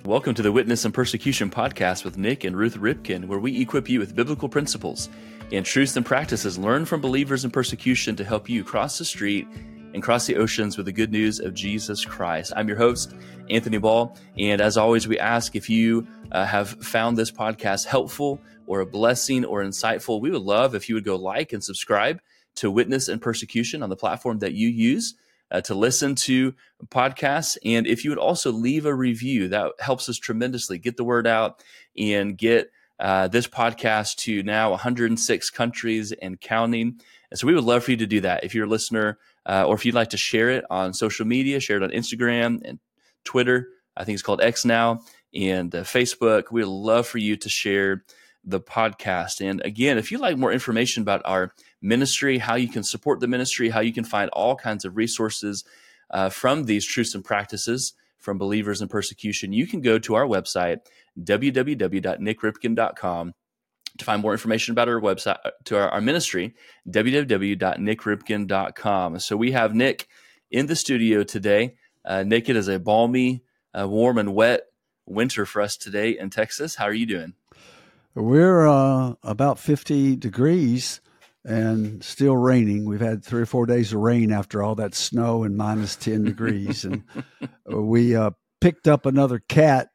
Welcome to the Witness and Persecution podcast with Nick and Ruth Ripken, where we equip you with biblical principles and truths and practices learned from believers in persecution to help you cross the street and cross the oceans with the good news of Jesus Christ. I'm your host, Anthony Ball, and as always, we ask if you have found this podcast helpful or a blessing or insightful, we would love if you would go like and subscribe to Witness and Persecution on the platform that you use to listen to podcasts. And if you would also leave a review, that helps us tremendously get the word out and get this podcast to now 106 countries and counting. And so we would love for you to do that. If you're a listener or if you'd like to share it on social media, share it on Instagram and Twitter, I think it's called X now, and Facebook, we'd love for you to share the podcast. And again, if you'd like more information about our ministry, how you can support the ministry, how you can find all kinds of resources from these truths and practices from believers in persecution, you can go to our website, www.nickripken.com, to find more information about our website, to our ministry, www.nickripken.com. So we have Nick in the studio today. Nick, it is a balmy, warm and wet winter for us today in Texas. How are you doing? We're about 50 degrees and still raining. We've had 3 or 4 days of rain after all that snow and minus 10 degrees. And we picked up another cat,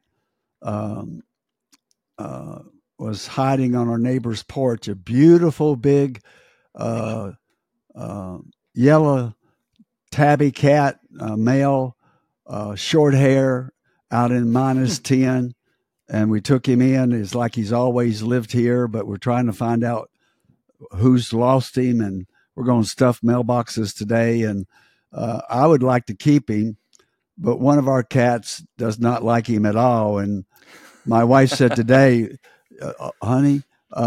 was hiding on our neighbor's porch, a beautiful big yellow tabby cat, male, short hair, out in minus 10. And we took him in. It's like he's always lived here, but we're trying to find out who's lost him, and we're going to stuff mailboxes today. And I would like to keep him, but one of our cats does not like him at all. And my wife said today, honey,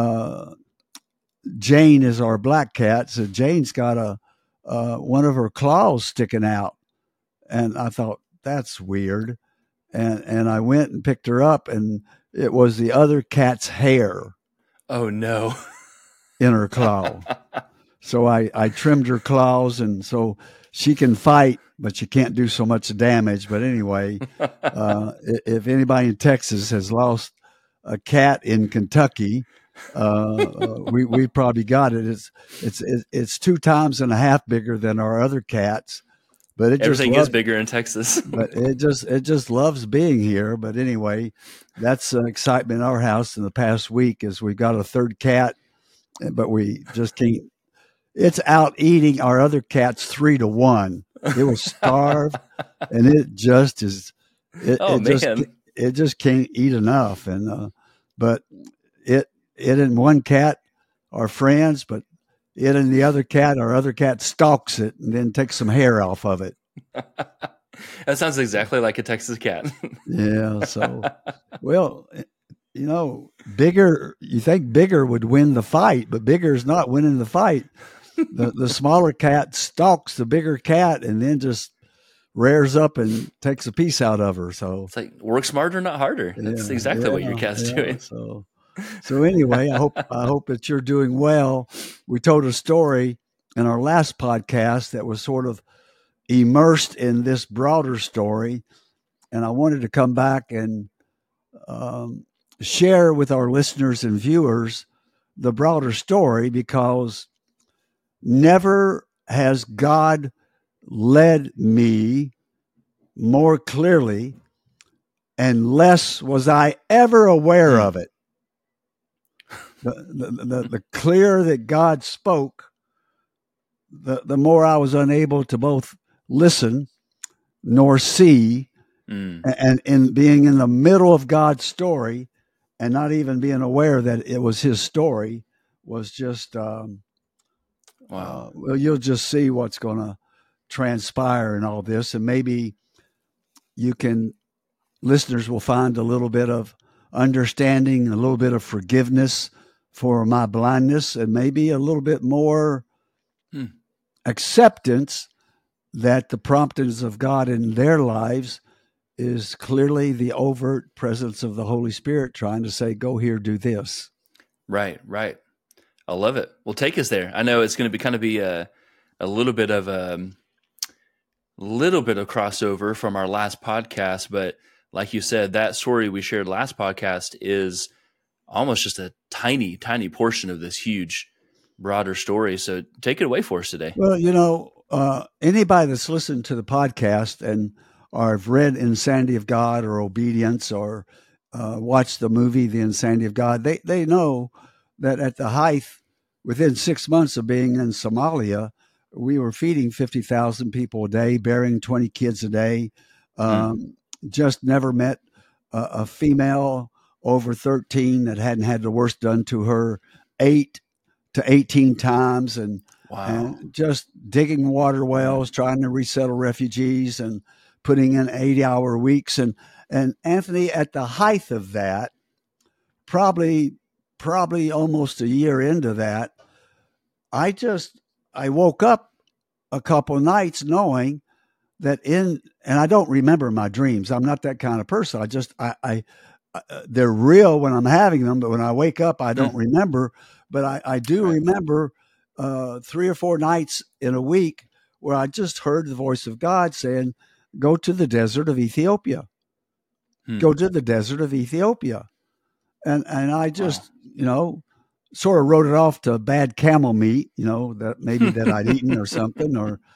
Jane is our black cat. So Jane's got one of her claws sticking out. And I thought, that's weird. And I went and picked her up, and it was the other cat's hair. Oh, no. In her claw. So I trimmed her claws, and so she can fight, but she can't do so much damage. But anyway, if anybody in Texas has lost a cat in Kentucky, we probably got it. It's 2 times and a half bigger than our other cats. But everything is bigger in Texas. But it just loves being here. But anyway, that's an excitement in our house in the past week is we've got a third cat, but we just can't. It's out eating our other cats 3-1. It was starved, and it just is. It just can't eat enough. And but it and one cat are friends, but it and the other cat, our other cat stalks it and then takes some hair off of it. That sounds exactly like a Texas cat. Yeah. So, well, Bigger, you think Bigger would win the fight, but Bigger is not winning the fight. The smaller cat stalks the bigger cat and then just rears up and takes a piece out of her. So it's like work smarter, not harder. That's exactly what your cat's doing. So anyway, I hope that you're doing well. We told a story in our last podcast that was sort of immersed in this broader story, and I wanted to come back and share with our listeners and viewers the broader story, because never has God led me more clearly, and less was I ever aware of it. The clearer that God spoke, the more I was unable to both listen nor see. And in being in the middle of God's story and not even being aware that it was his story was just, wow. Well, you'll just see what's going to transpire in all this. And maybe listeners will find a little bit of understanding, a little bit of forgiveness for my blindness, and maybe a little bit more acceptance that the promptings of God in their lives is clearly the overt presence of the Holy Spirit trying to say, go here, do this. Right. I love it. Well, take us there. I know it's going to be a little bit of crossover from our last podcast, but like you said, that story we shared last podcast is almost just a tiny, tiny portion of this huge, broader story. So take it away for us today. Well, anybody that's listened to the podcast or have read Insanity of God or Obedience or watched the movie The Insanity of God, they know that at the height, within 6 months of being in Somalia, we were feeding 50,000 people a day, burying 20 kids a day. Just never met a female over 13 that hadn't had the worst done to her 8 to 18 times, and just digging water wells, trying to resettle refugees and putting in 80-hour weeks. And Anthony, at the height of that, probably almost a year into that, I woke up a couple of nights knowing that and I don't remember my dreams. I'm not that kind of person. They're real when I'm having them, but when I wake up, I don't remember. But I do remember 3 or 4 nights in a week where I just heard the voice of God saying, "Go to the desert of Ethiopia. Go to the desert of Ethiopia." And I just, sort of wrote it off to bad camel meat, that I'd eaten or something,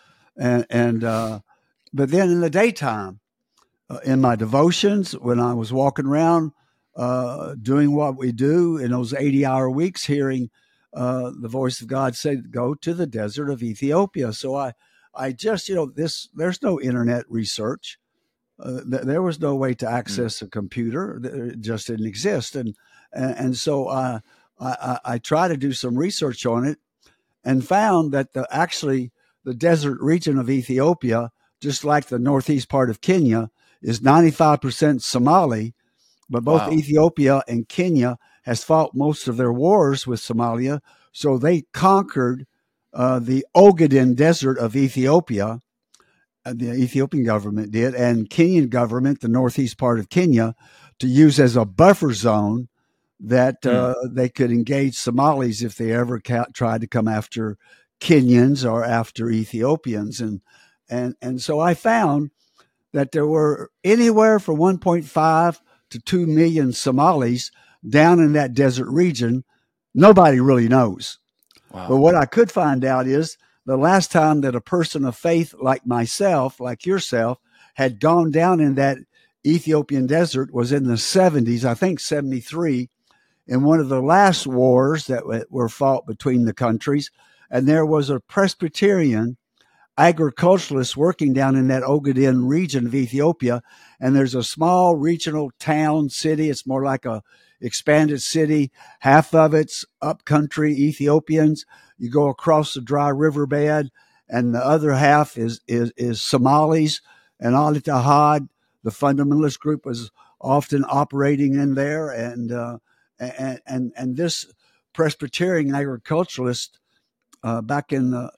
but then in the daytime, in my devotions, when I was walking around, doing what we do in those 80-hour weeks, hearing the voice of God say, "Go to the desert of Ethiopia." So I just, there's no internet research. There was no way to access a computer. It just didn't exist. And so I tried to do some research on it and found that the desert region of Ethiopia, just like the northeast part of Kenya, is 95% Somali, but both Ethiopia and Kenya has fought most of their wars with Somalia. So they conquered the Ogaden Desert of Ethiopia. The Ethiopian government did, and Kenyan government, the northeast part of Kenya, to use as a buffer zone that they could engage Somalis if they ever tried to come after Kenyans or after Ethiopians. And so I found that there were anywhere from 1.5 to 2 million Somalis down in that desert region. Nobody really knows. Wow. But what I could find out is the last time that a person of faith like myself, like yourself, had gone down in that Ethiopian desert was in the 70s, I think 73, in one of the last wars that were fought between the countries. And there was a Presbyterian agriculturalist working down in that Ogaden region of Ethiopia. And there's a small regional town city. It's more like a expanded city. Half of it's upcountry Ethiopians. You go across the dry riverbed, and the other half is Somalis. And Al Ittihad, the fundamentalist group, was often operating in there. And this Presbyterian agriculturalist, back in the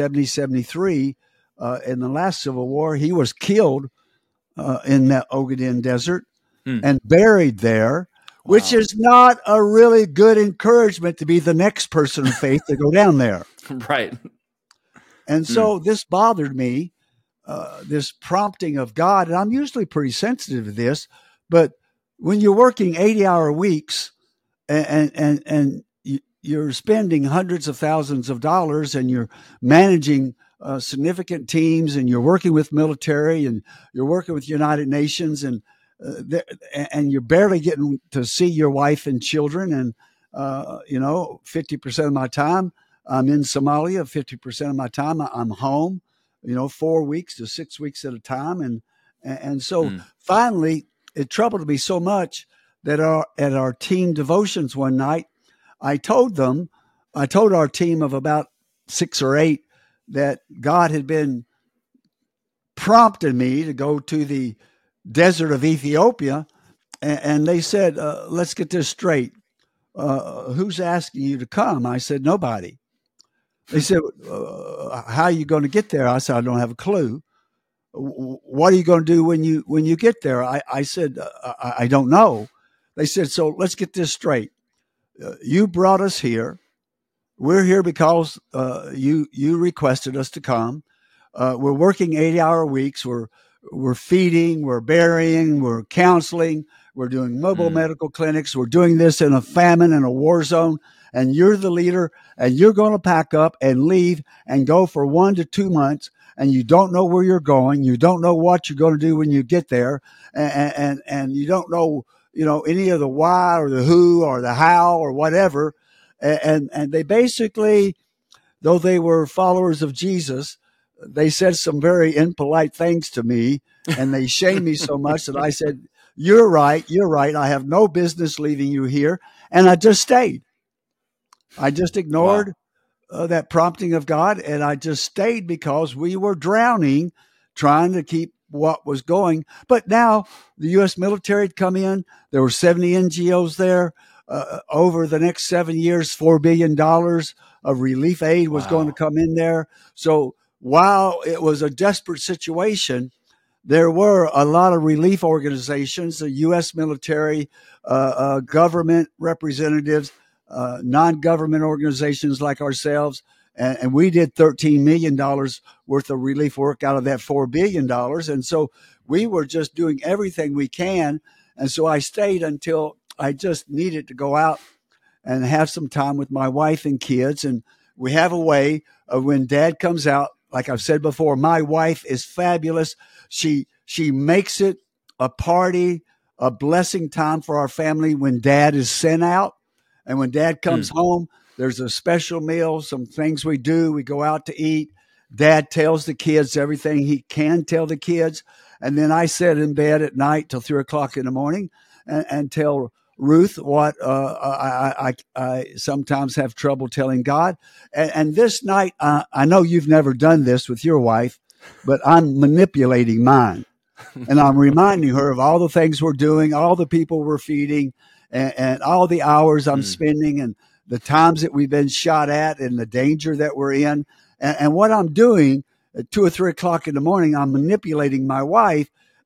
73, in the last Civil War, he was killed in that Ogaden Desert and buried there. Wow. Which is not a really good encouragement to be the next person of faith to go down there. Right. And so this bothered me, this prompting of God. And I'm usually pretty sensitive to this, but when you're working 80-hour weeks and you're spending hundreds of thousands of dollars and you're managing significant teams and you're working with military and you're working with United Nations and you're barely getting to see your wife and children. And, 50% of my time I'm in Somalia, 50% of my time I'm home, 4 weeks to 6 weeks at a time. And so finally it troubled me so much that at our team devotions one night, I told our team of about 6 or 8 that God had been prompting me to go to the desert of Ethiopia. And they said, let's get this straight. Who's asking you to come? I said, nobody. They said, how are you going to get there? I said, I don't have a clue. What are you going to do when you get there? I said, I don't know. They said, so let's get this straight. You brought us here. We're here because you requested us to come. We're working 80-hour weeks. We're we're feeding, we're burying, we're counseling, we're doing mobile medical clinics. We're doing this in a famine and a war zone. And you're the leader, and you're going to pack up and leave and go for 1 to 2 months. And you don't know where you're going. You don't know what you're going to do when you get there. And you don't know, any of the why or the who or the how or whatever. And they basically, though they were followers of Jesus, they said some very impolite things to me, and they shamed me so much that I said, you're right. I have no business leaving you here. And I just stayed. I just ignored that prompting of God, and I just stayed because we were drowning trying to keep what was going. But now the U.S. military had come in. There were 70 NGOs there. Over the next 7 years, $4 billion of relief aid was going to come in there. So while it was a desperate situation, there were a lot of relief organizations, the U.S. military, government representatives, non-government organizations like ourselves, and we did $13 million worth of relief work out of that $4 billion. And so we were just doing everything we can. And so I stayed until I just needed to go out and have some time with my wife and kids. And we have a way of when Dad comes out, like I've said before, my wife is fabulous. She makes it a party, a blessing time for our family when Dad is sent out. And when Dad comes home, there's a special meal, some things we do. We go out to eat. Dad tells the kids everything he can tell the kids. And then I sit in bed at night till 3 o'clock in the morning and tell Ruth what I sometimes have trouble telling God. And this night, I know you've never done this with your wife, but I'm manipulating mine. And I'm reminding her of all the things we're doing, all the people we're feeding, and all the hours I'm spending, and the times that we've been shot at, and the danger that we're in. And what I'm doing at 2 or 3 o'clock in the morning, I'm manipulating my wife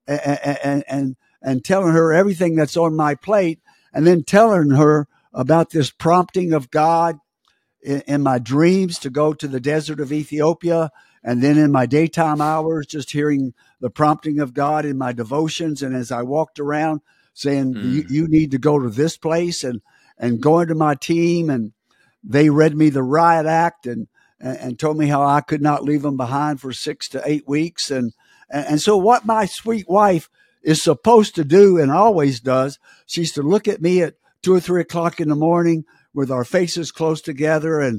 and telling her everything that's on my plate, and then telling her about this prompting of God in my dreams to go to the desert of Ethiopia. And then in my daytime hours, just hearing the prompting of God in my devotions. And as I walked around saying, you need to go to this place, and going to my team. And they read me the riot act and told me how I could not leave them behind for 6 to 8 weeks. And so what my sweet wife is supposed to do, and always does, she's to look at me at 2 or 3 o'clock in the morning with our faces close together. And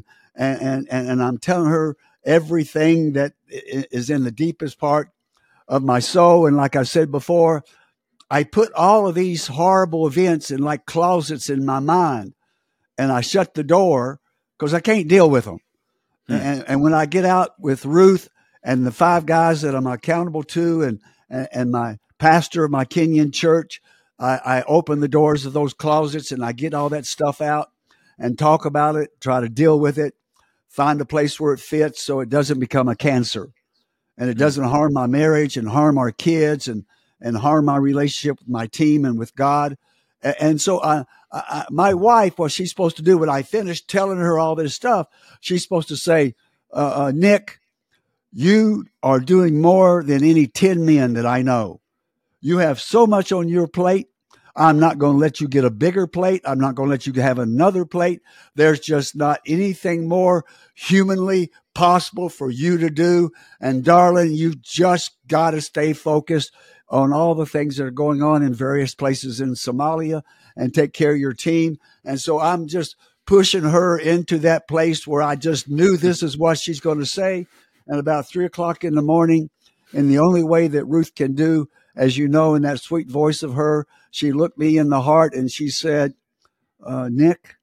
I'm telling her everything that is in the deepest part of my soul. And like I said before, I put all of these horrible events in like closets in my mind, and I shut the door because I can't deal with them. And when I get out with Ruth and the 5 guys that I'm accountable to, and my pastor of my Kenyan church, I open the doors of those closets and I get all that stuff out and talk about it, try to deal with it, find a place where it fits so it doesn't become a cancer, and it doesn't harm my marriage and harm our kids and harm my relationship with my team and with God. And so my wife, what she's supposed to do when I finish telling her all this stuff, she's supposed to say, Nick, you are doing more than any 10 men that I know. You have so much on your plate. I'm not going to let you get a bigger plate. I'm not going to let you have another plate. There's just not anything more humanly possible for you to do. And darling, you've just got to stay focused on all the things that are going on in various places in Somalia and take care of your team. And so I'm just pushing her into that place where I just knew this is what she's going to say. And about 3 o'clock in the morning, in the only way that Ruth can do, as you know, in that sweet voice of her, she looked me in the heart and she said, Nick,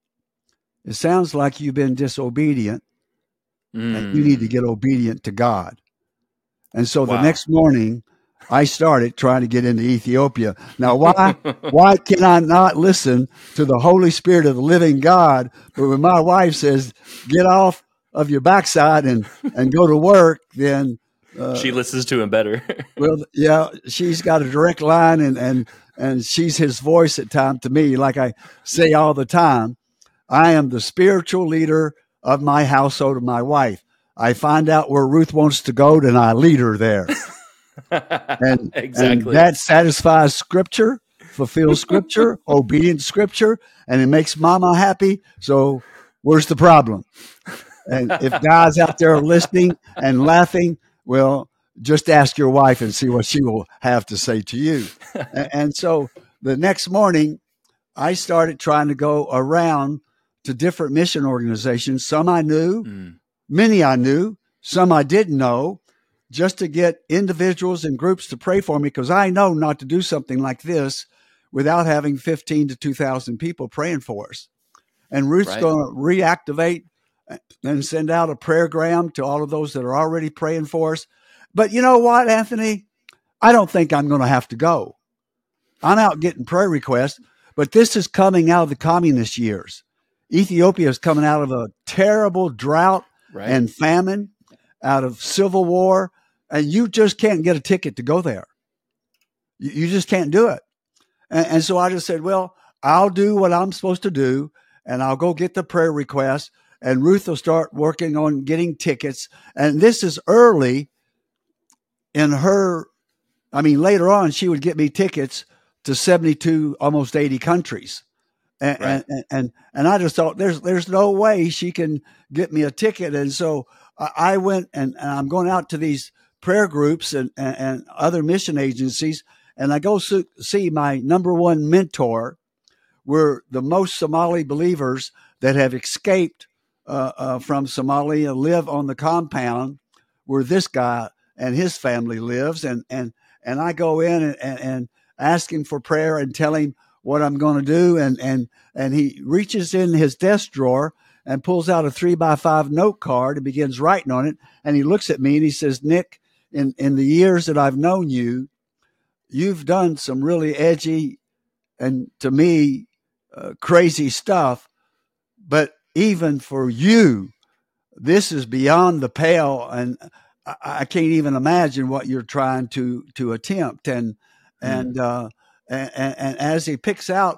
it sounds like you've been disobedient, and you need to get obedient to God. And so the next morning, I started trying to get into Ethiopia. Now, why can I not listen to the Holy Spirit of the living God? But when my wife says, get off of your backside and go to work, then she listens to him better. Well, yeah, she's got a direct line, and she's his voice at times to me. Like I say all the time, I am the spiritual leader of my household, of my wife. I find out where Ruth wants to go, then I lead her there. And Exactly. that satisfies Scripture, fulfills Scripture, obedient Scripture, and it makes Mama happy. So where's the problem? And if guys out there are listening and laughing, well, just ask your wife and see what she will have to say to you. And so the next morning, I started trying to go around to different mission organizations. Some I knew, many I knew, some I didn't know, just to get individuals and groups to pray for me, because I know not to do something like this without having 15 to 2,000 people praying for us. And Ruth's going to reactivate and send out a prayergram to all of those that are already praying for us. But you know what, Anthony? I don't think I'm going to have to go. I'm out getting prayer requests, but this is coming out of the communist years. Ethiopia is coming out of a terrible drought and famine, out of civil war, and you just can't get a ticket to go there. You just can't do it. And so I just said, well, I'll do what I'm supposed to do, and I'll go get the prayer request, and Ruth will start working on getting tickets. And this is early in her, I mean, later on, she would get me tickets to 72, almost 80 countries. And I just thought there's no way she can get me a ticket. And so I went and I'm going out to these prayer groups and other mission agencies. And I go see my number one mentor. We're the most Somali believers that have escaped from Somalia, live on the compound where this guy and his family lives. And I go in and ask him for prayer and tell him what I'm going to do. And he reaches in his desk drawer and pulls out a 3x5 note card and begins writing on it. And he looks at me and he says, Nick, in the years that I've known you, you've done some really edgy and, to me, crazy stuff. But even for you, this is beyond the pale. And I can't even imagine what you're trying to attempt. And as he picks out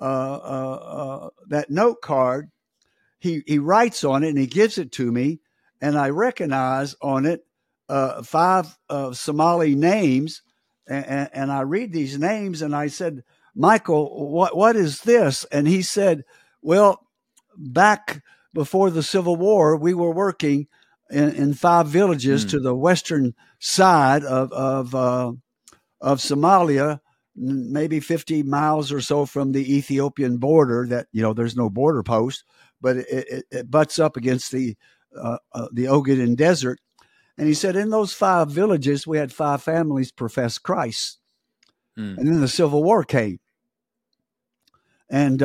that note card, he writes on it and he gives it to me, and I recognize on it 5 Somali names, and I read these names, and I said, Michael, what is this? And he said, well, back before the Civil War, we were working in 5 villages to the western side of Somalia, maybe 50 miles or so from the Ethiopian border. That, there's no border post, but it butts up against the Ogaden Desert. And he said, in those 5 villages, we had 5 families profess Christ. And then the Civil War came. And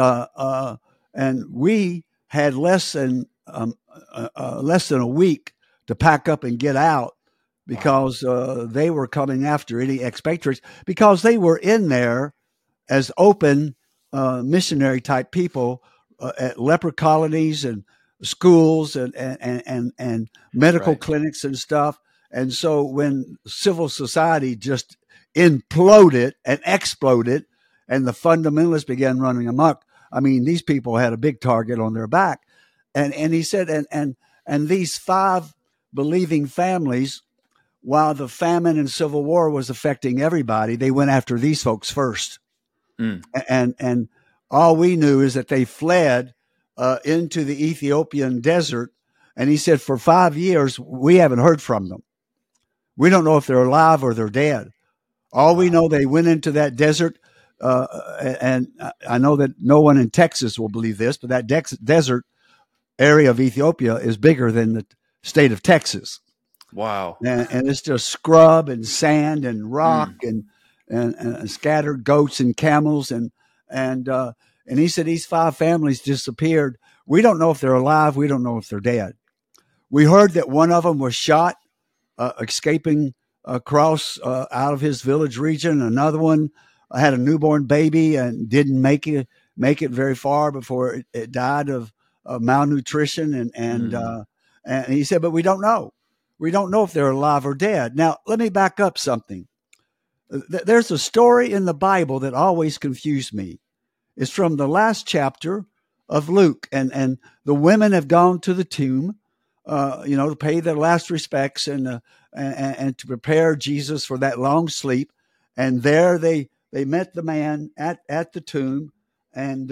we had less than a week to pack up and get out, because they were coming after any expatriates, because they were in there as open missionary type people at leper colonies and schools and medical clinics and stuff. And so when civil society just imploded and exploded and the fundamentalists began running amok, I mean, these people had a big target on their back. And he said, and these 5 believing families, while the famine and Civil War was affecting everybody, they went after these folks first. And all we knew is that they fled into the Ethiopian desert. And he said, for 5 years, we haven't heard from them. We don't know if they're alive or they're dead. All we know, they went into that desert. And I know that no one in Texas will believe this, but that desert area of Ethiopia is bigger than the state of Texas. Wow. And it's just scrub and sand and rock and scattered goats and camels. And he said these 5 families disappeared. We don't know if they're alive. We don't know if they're dead. We heard that one of them was shot, escaping across out of his village region. Another one had a newborn baby and didn't make it very far before it died of malnutrition. And he said, but we don't know. We don't know if they're alive or dead. Now, let me back up something. There's a story in the Bible that always confused me. It's from the last chapter of Luke, and the women have gone to the tomb, to pay their last respects, and and to prepare Jesus for that long sleep. And there they met the man at the tomb, and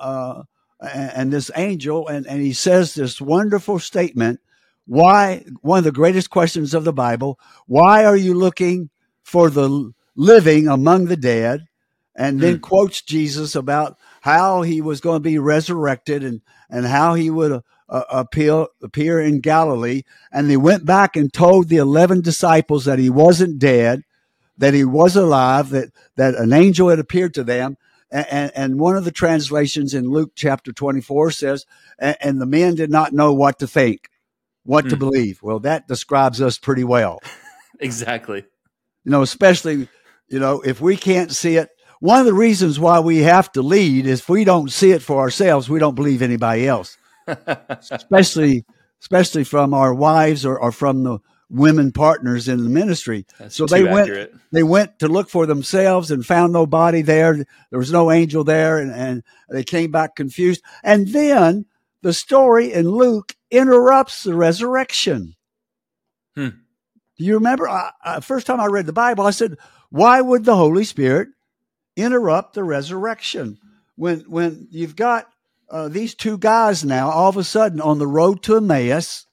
this angel, and he says this wonderful statement. Why? One of the greatest questions of the Bible. Why are you looking for the living among the dead? And then quotes Jesus about how he was going to be resurrected, and how he would appear in Galilee. And they went back and told the 11 disciples that he wasn't dead, that he was alive, that an angel had appeared to them. And one of the translations in Luke chapter 24 says, and the men did not know what to think, what to believe. Well, that describes us pretty well. Exactly. Especially, if we can't see it. One of the reasons why we have to lead is if we don't see it for ourselves, we don't believe anybody else, especially from our wives or from the women partners in the ministry. That's so too accurate. They went to look for themselves and found nobody there. There was no angel there, and they came back confused. And then the story in Luke interrupts the resurrection. Do you remember? First time I read the Bible, I said, why would the Holy Spirit interrupt the resurrection when you've got these two guys now all of a sudden on the road to Emmaus,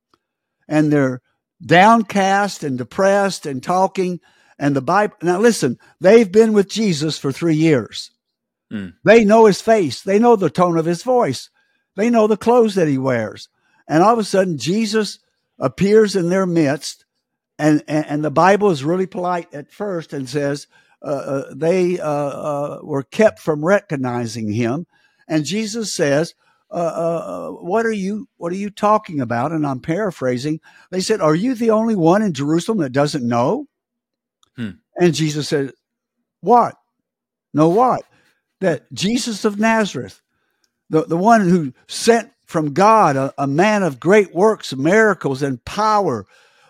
and they're downcast and depressed and talking, and the Bible. Now listen, they've been with Jesus for 3 years. They know his face. They know the tone of his voice. They know the clothes that he wears. And all of a sudden Jesus appears in their midst, and the Bible is really polite at first and says, they were kept from recognizing him. And Jesus says, what are you talking about? And I'm paraphrasing. They said, are you the only one in Jerusalem that doesn't know? And Jesus said, what? No, what? That Jesus of Nazareth, the one who sent from God, a man of great works, miracles, and power.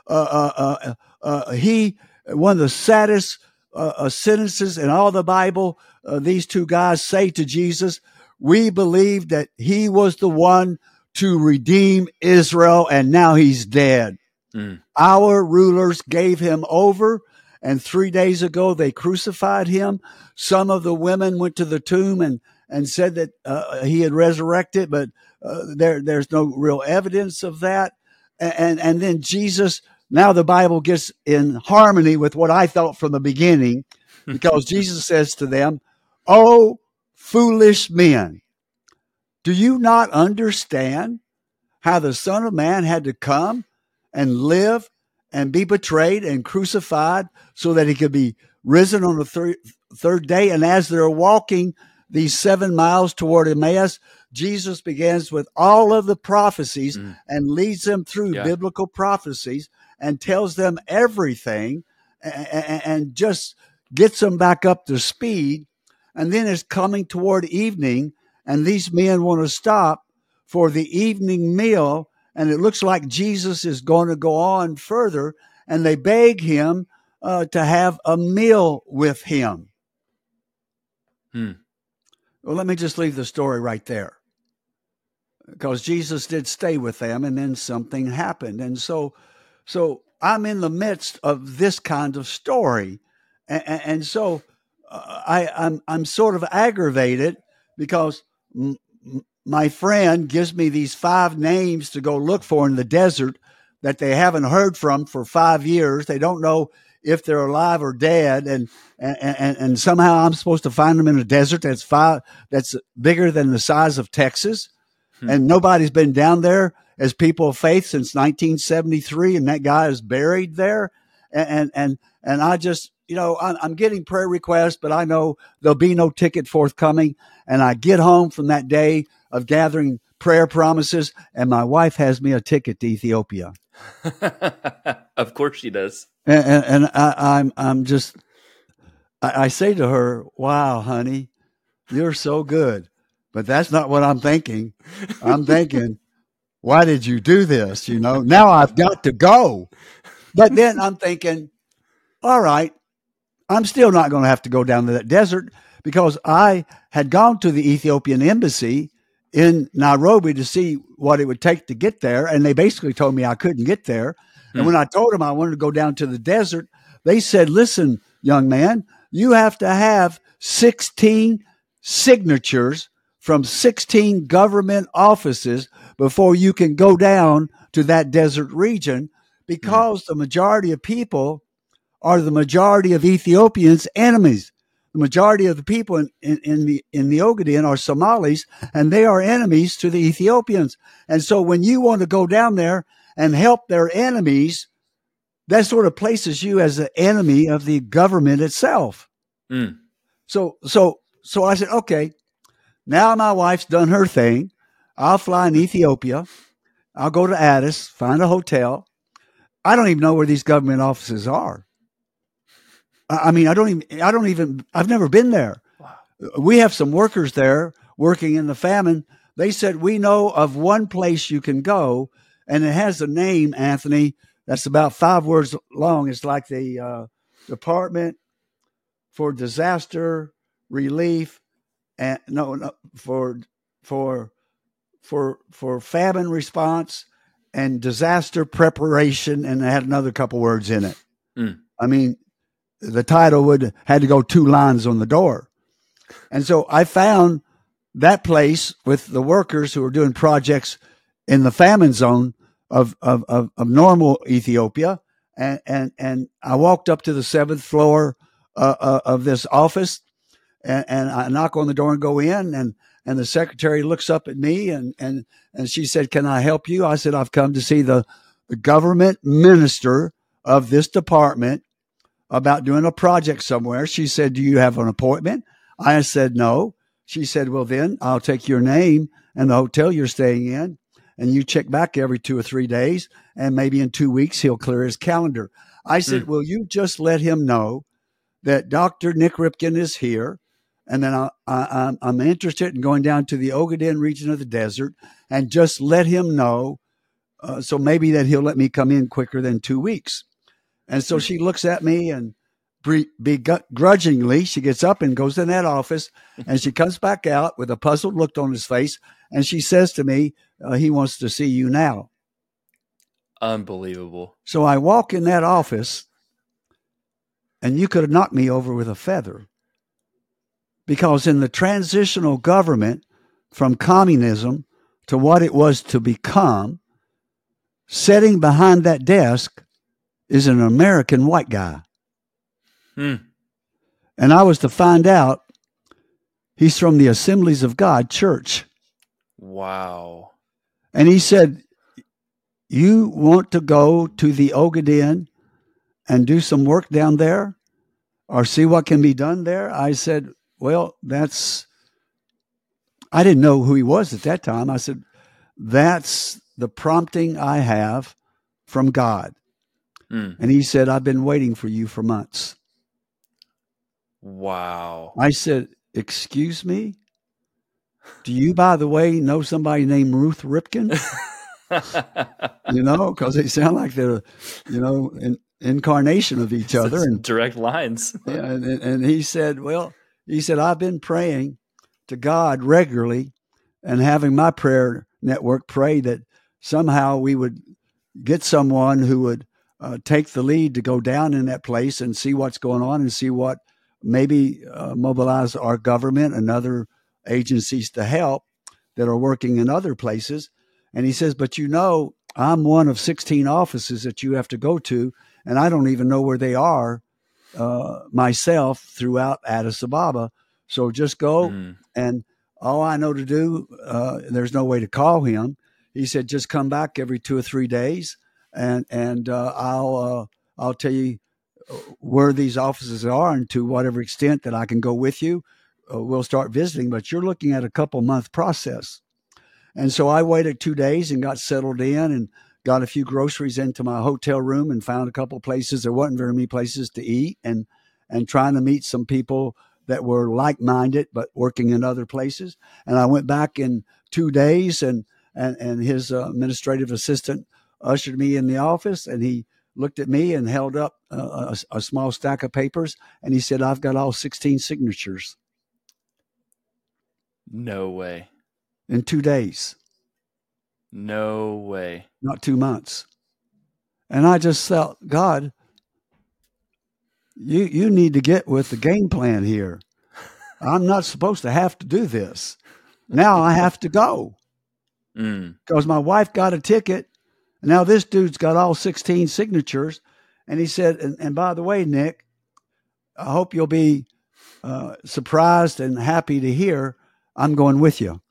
He, one of the saddest sentences in all the Bible, these two guys say to Jesus, we believed that he was the one to redeem Israel, and now he's dead. Our rulers gave him over, and 3 days ago they crucified him. Some of the women went to the tomb and said that he had resurrected, but there's no real evidence of that. And then Jesus, now the Bible gets in harmony with what I thought from the beginning, because Jesus says to them, "Oh, foolish men, do you not understand how the Son of Man had to come and live and be betrayed and crucified so that he could be risen on the third day?" And as they're walking these 7 miles toward Emmaus, Jesus begins with all of the prophecies and leads them through biblical prophecies and tells them everything and just gets them back up to speed. And then it's coming toward evening, and these men want to stop for the evening meal, and it looks like Jesus is going to go on further, and they beg him to have a meal with him. Well, let me just leave the story right there, because Jesus did stay with them, and then something happened. And so I'm in the midst of this kind of story. And so I'm sort of aggravated because my friend gives me these 5 names to go look for in the desert that they haven't heard from for 5 years. They don't know if they're alive or dead. And somehow I'm supposed to find them in a desert that's bigger than the size of Texas. And nobody's been down there as people of faith since 1973. And that guy is buried there. And I just, I'm getting prayer requests, but I know there'll be no ticket forthcoming. And I get home from that day of gathering prayer promises, and my wife has me a ticket to Ethiopia. Of course she does. And I say to her, "Wow, honey, you're so good." But that's not what I'm thinking. I'm thinking, why did you do this? Now I've got to go. But then I'm thinking, all right, I'm still not going to have to go down to that desert, because I had gone to the Ethiopian embassy in Nairobi to see what it would take to get there. And they basically told me I couldn't get there. And when I told them I wanted to go down to the desert, they said, listen, young man, you have to have 16 signatures from 16 government offices before you can go down to that desert region, because the majority of people are the majority of Ethiopians' enemies. The majority of the people in the Ogaden are Somalis, and they are enemies to the Ethiopians. And so when you want to go down there and help their enemies, that sort of places you as an enemy of the government itself. So I said, okay, now my wife's done her thing. I'll fly in Ethiopia. I'll go to Addis, find a hotel. I don't even know where these government offices are. I mean, I've never been there. Wow. We have some workers there working in the famine. They said, we know of one place you can go, and it has a name, Anthony, that's about 5 words long. It's like the Department for Disaster Relief, and for famine response and disaster preparation, and it had another couple words in it. I mean, the title had to go 2 lines on the door. And so I found that place with the workers who were doing projects in the famine zone of normal Ethiopia. And I walked up to the 7th floor of this office, and I knock on the door and go in, and the secretary looks up at me and she said, can I help you? I said, I've come to see the government minister of this department about doing a project somewhere. She said, do you have an appointment? I said, no. She said, well, then I'll take your name and the hotel you're staying in, and you check back every 2 or 3 days, and maybe in 2 weeks he'll clear his calendar. I said, will you just let him know that Dr. Nick Ripken is here, and then I'm interested in going down to the Ogaden region of the desert, and just let him know, so maybe that he'll let me come in quicker than 2 weeks. And so she looks at me, and begrudgingly, she gets up and goes in that office, and she comes back out with a puzzled look on his face, and she says to me, he wants to see you now. Unbelievable. So I walk in that office, and you could have knocked me over with a feather, because in the transitional government from communism to what it was to become, sitting behind that desk is an American white guy. And I was to find out he's from the Assemblies of God Church. Wow. And he said, you want to go to the Ogaden and do some work down there or see what can be done there? I said, well, I didn't know who he was at that time. I said, that's the prompting I have from God. And he said, I've been waiting for you for months. Wow. I said, excuse me? Do you, by the way, know somebody named Ruth Ripken? Because they sound like they're, an incarnation of each other. And direct lines. Yeah, and he said, I've been praying to God regularly and having my prayer network pray that somehow we would get someone who would take the lead to go down in that place and see what's going on and see what maybe mobilize our government and other agencies to help that are working in other places. And he says, but I'm one of 16 offices that you have to go to, and I don't even know where they are myself throughout Addis Ababa. So just go, and all I know to do, there's no way to call him. He said, just come back every 2 or 3 days, and I'll tell you where these offices are, and to whatever extent that I can go with you, we'll start visiting. But you're looking at a couple-month process. And so I waited 2 days and got settled in and got a few groceries into my hotel room and found a couple places. There wasn't very many places to eat, and trying to meet some people that were like-minded but working in other places. And I went back in 2 days, and his administrative assistant ushered me in the office, and he looked at me and held up a small stack of papers, and he said, I've got all 16 signatures. No way. In 2 days. No way. Not 2 months. And I just felt, God, you need to get with the game plan here. I'm not supposed to have to do this. Now I have to go because my wife got a ticket. Now this dude's got all 16 signatures. And he said, and by the way, Nick, I hope you'll be surprised and happy to hear I'm going with you.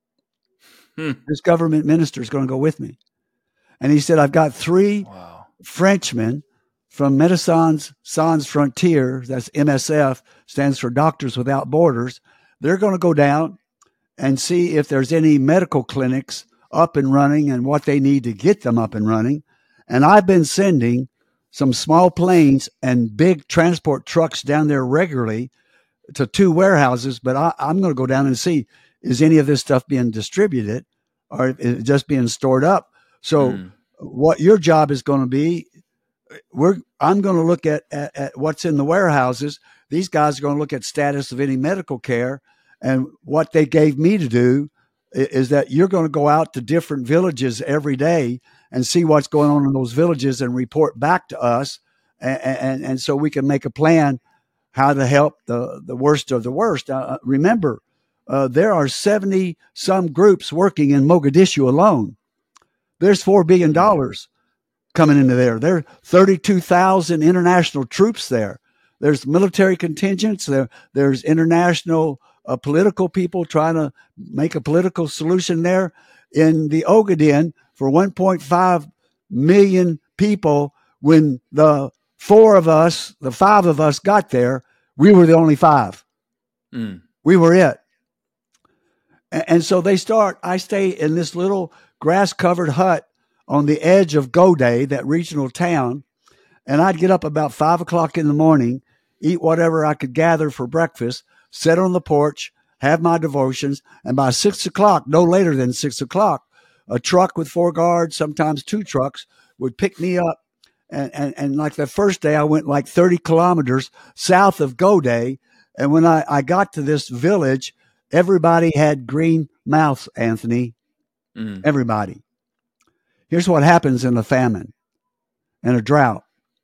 This government minister is going to go with me. And he said, I've got 3 Frenchmen from Médecins Sans Frontières, that's MSF, stands for Doctors Without Borders. They're going to go down and see if there's any medical clinics up and running and what they need to get them up and running. And I've been sending some small planes and big transport trucks down there regularly to 2 warehouses, but I'm going to go down and see, is any of this stuff being distributed or is it just being stored up? So what your job is going to be, I'm going to look at what's in the warehouses. These guys are going to look at status of any medical care. And what they gave me to do is that you're going to go out to different villages every day and see what's going on in those villages and report back to us. And so we can make a plan how to help the worst of the worst. Remember, there are 70 some groups working in Mogadishu alone. There's $4 billion coming into there. There are 32,000 international troops there. There's military contingents. There's international political people trying to make a political solution there. In the Ogaden, for 1.5 million people, when the 5 of us got there, we were the only 5. We were it. And so I stay in this little grass-covered hut on the edge of Gode, that regional town, and I'd get up about 5 o'clock in the morning, eat whatever I could gather for breakfast, sit on the porch, have my devotions, and by 6 o'clock, no later than 6 o'clock, a truck with 4 guards, sometimes 2 trucks, would pick me up. And like the first day, I went like 30 kilometers south of Gode, and when I got to this village, everybody had green mouths, Anthony. Everybody. Here's what happens in a famine and a drought.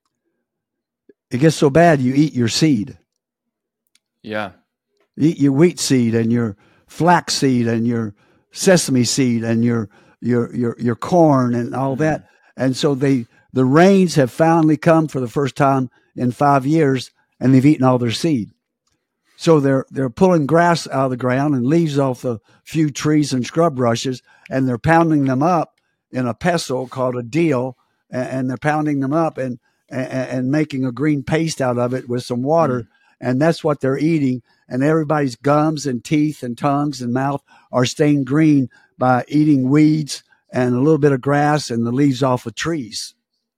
It gets so bad you eat your seed. Yeah. You eat your wheat seed and your flax seed and your sesame seed and your corn and all that. And so the rains have finally come for the first time in 5 years, and they've eaten all their seed. So they're pulling grass out of the ground and leaves off the few trees and scrub rushes, and they're pounding them up in a pestle called a deal, and they're pounding them up and making a green paste out of it with some water, and that's what they're eating. And everybody's gums and teeth and tongues and mouth are stained green by eating weeds and a little bit of grass and the leaves off of trees.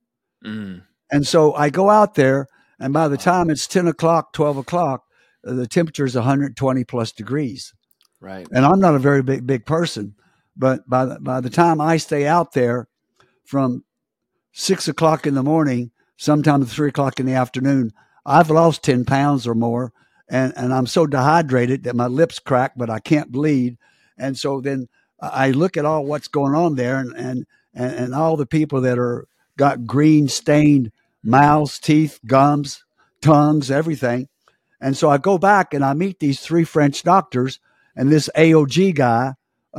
And so I go out there, and by the time it's 10 o'clock, 12 o'clock, the temperature is 120 plus degrees. Right. And I'm not a very big person, but by the time I stay out there from 6 o'clock in the morning, sometimes 3 o'clock in the afternoon, I've lost 10 pounds or more. And I'm so dehydrated that my lips crack, but I can't bleed. And so then I look at all what's going on there and all the people that are got green stained mouths, teeth, gums, tongues, everything. And so I go back and I meet these 3 French doctors and this AOG guy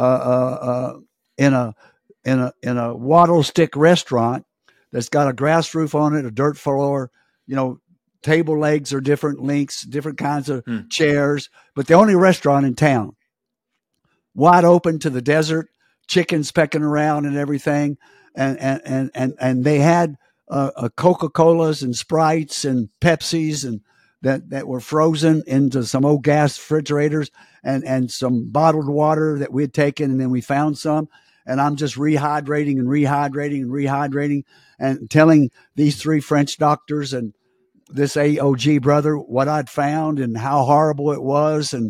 in a wattle stick restaurant that's got a grass roof on it, a dirt floor, table legs are different lengths, different kinds of chairs, but the only restaurant in town, wide open to the desert, chickens pecking around and everything. And they had Coca-Colas and Sprites and Pepsis and that were frozen into some old gas refrigerators and some bottled water that we had taken. And then we found some, and I'm just rehydrating and telling these 3 French doctors and this AOG brother what I'd found and how horrible it was. And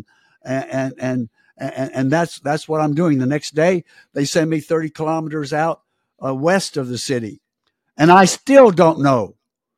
that's what I'm doing. The next day they send me 30 kilometers out west of the city. And I still don't know.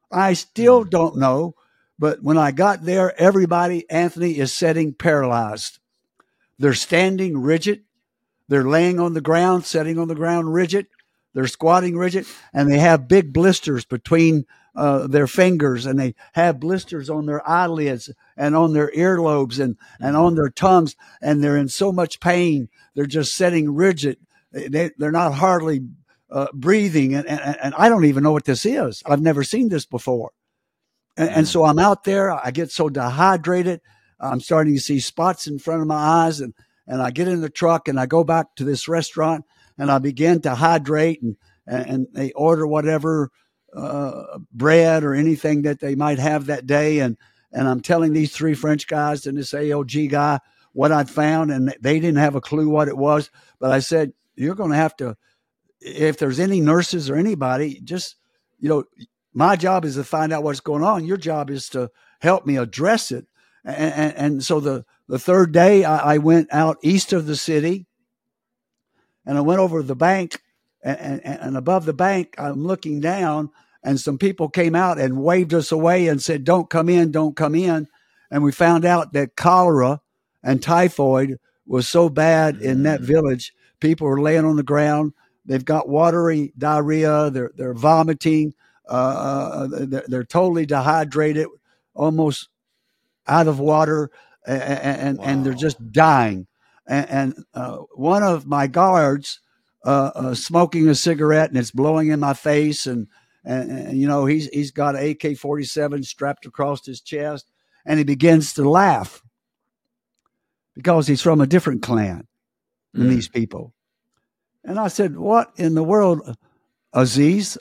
But when I got there, everybody, Anthony, is sitting paralyzed. They're standing rigid. They're laying on the ground, sitting on the ground rigid. They're squatting rigid, and they have big blisters between their fingers, and they have blisters on their eyelids and on their earlobes and on their tongues, and they're in so much pain. They're just sitting rigid. They're not hardly breathing, and I don't even know what this is. I've never seen this before. And so I'm out there. I get so dehydrated. I'm starting to see spots in front of my eyes, and I get in the truck, and I go back to this restaurant, and I begin to hydrate, and they order whatever bread or anything that they might have that day. And I'm telling these three French guys and this ALG guy what I'd found, and they didn't have a clue what it was. But I said, you're going to have to, if there's any nurses or anybody, just, my job is to find out what's going on. Your job is to help me address it. And so the third day I went out east of the city, and I went over the bank, and above the bank, I'm looking down, and some people came out and waved us away and said, don't come in, don't come in. And we found out that cholera and typhoid was so bad in that village. People were laying on the ground. They've got watery diarrhea. They're vomiting. They're totally dehydrated, almost out of water, and they're just dying. And one of my guards smoking a cigarette, and it's blowing in my face, and he's got an AK-47 strapped across his chest, and he begins to laugh because he's from a different clan than these people. And I said, "What in the world, Aziz,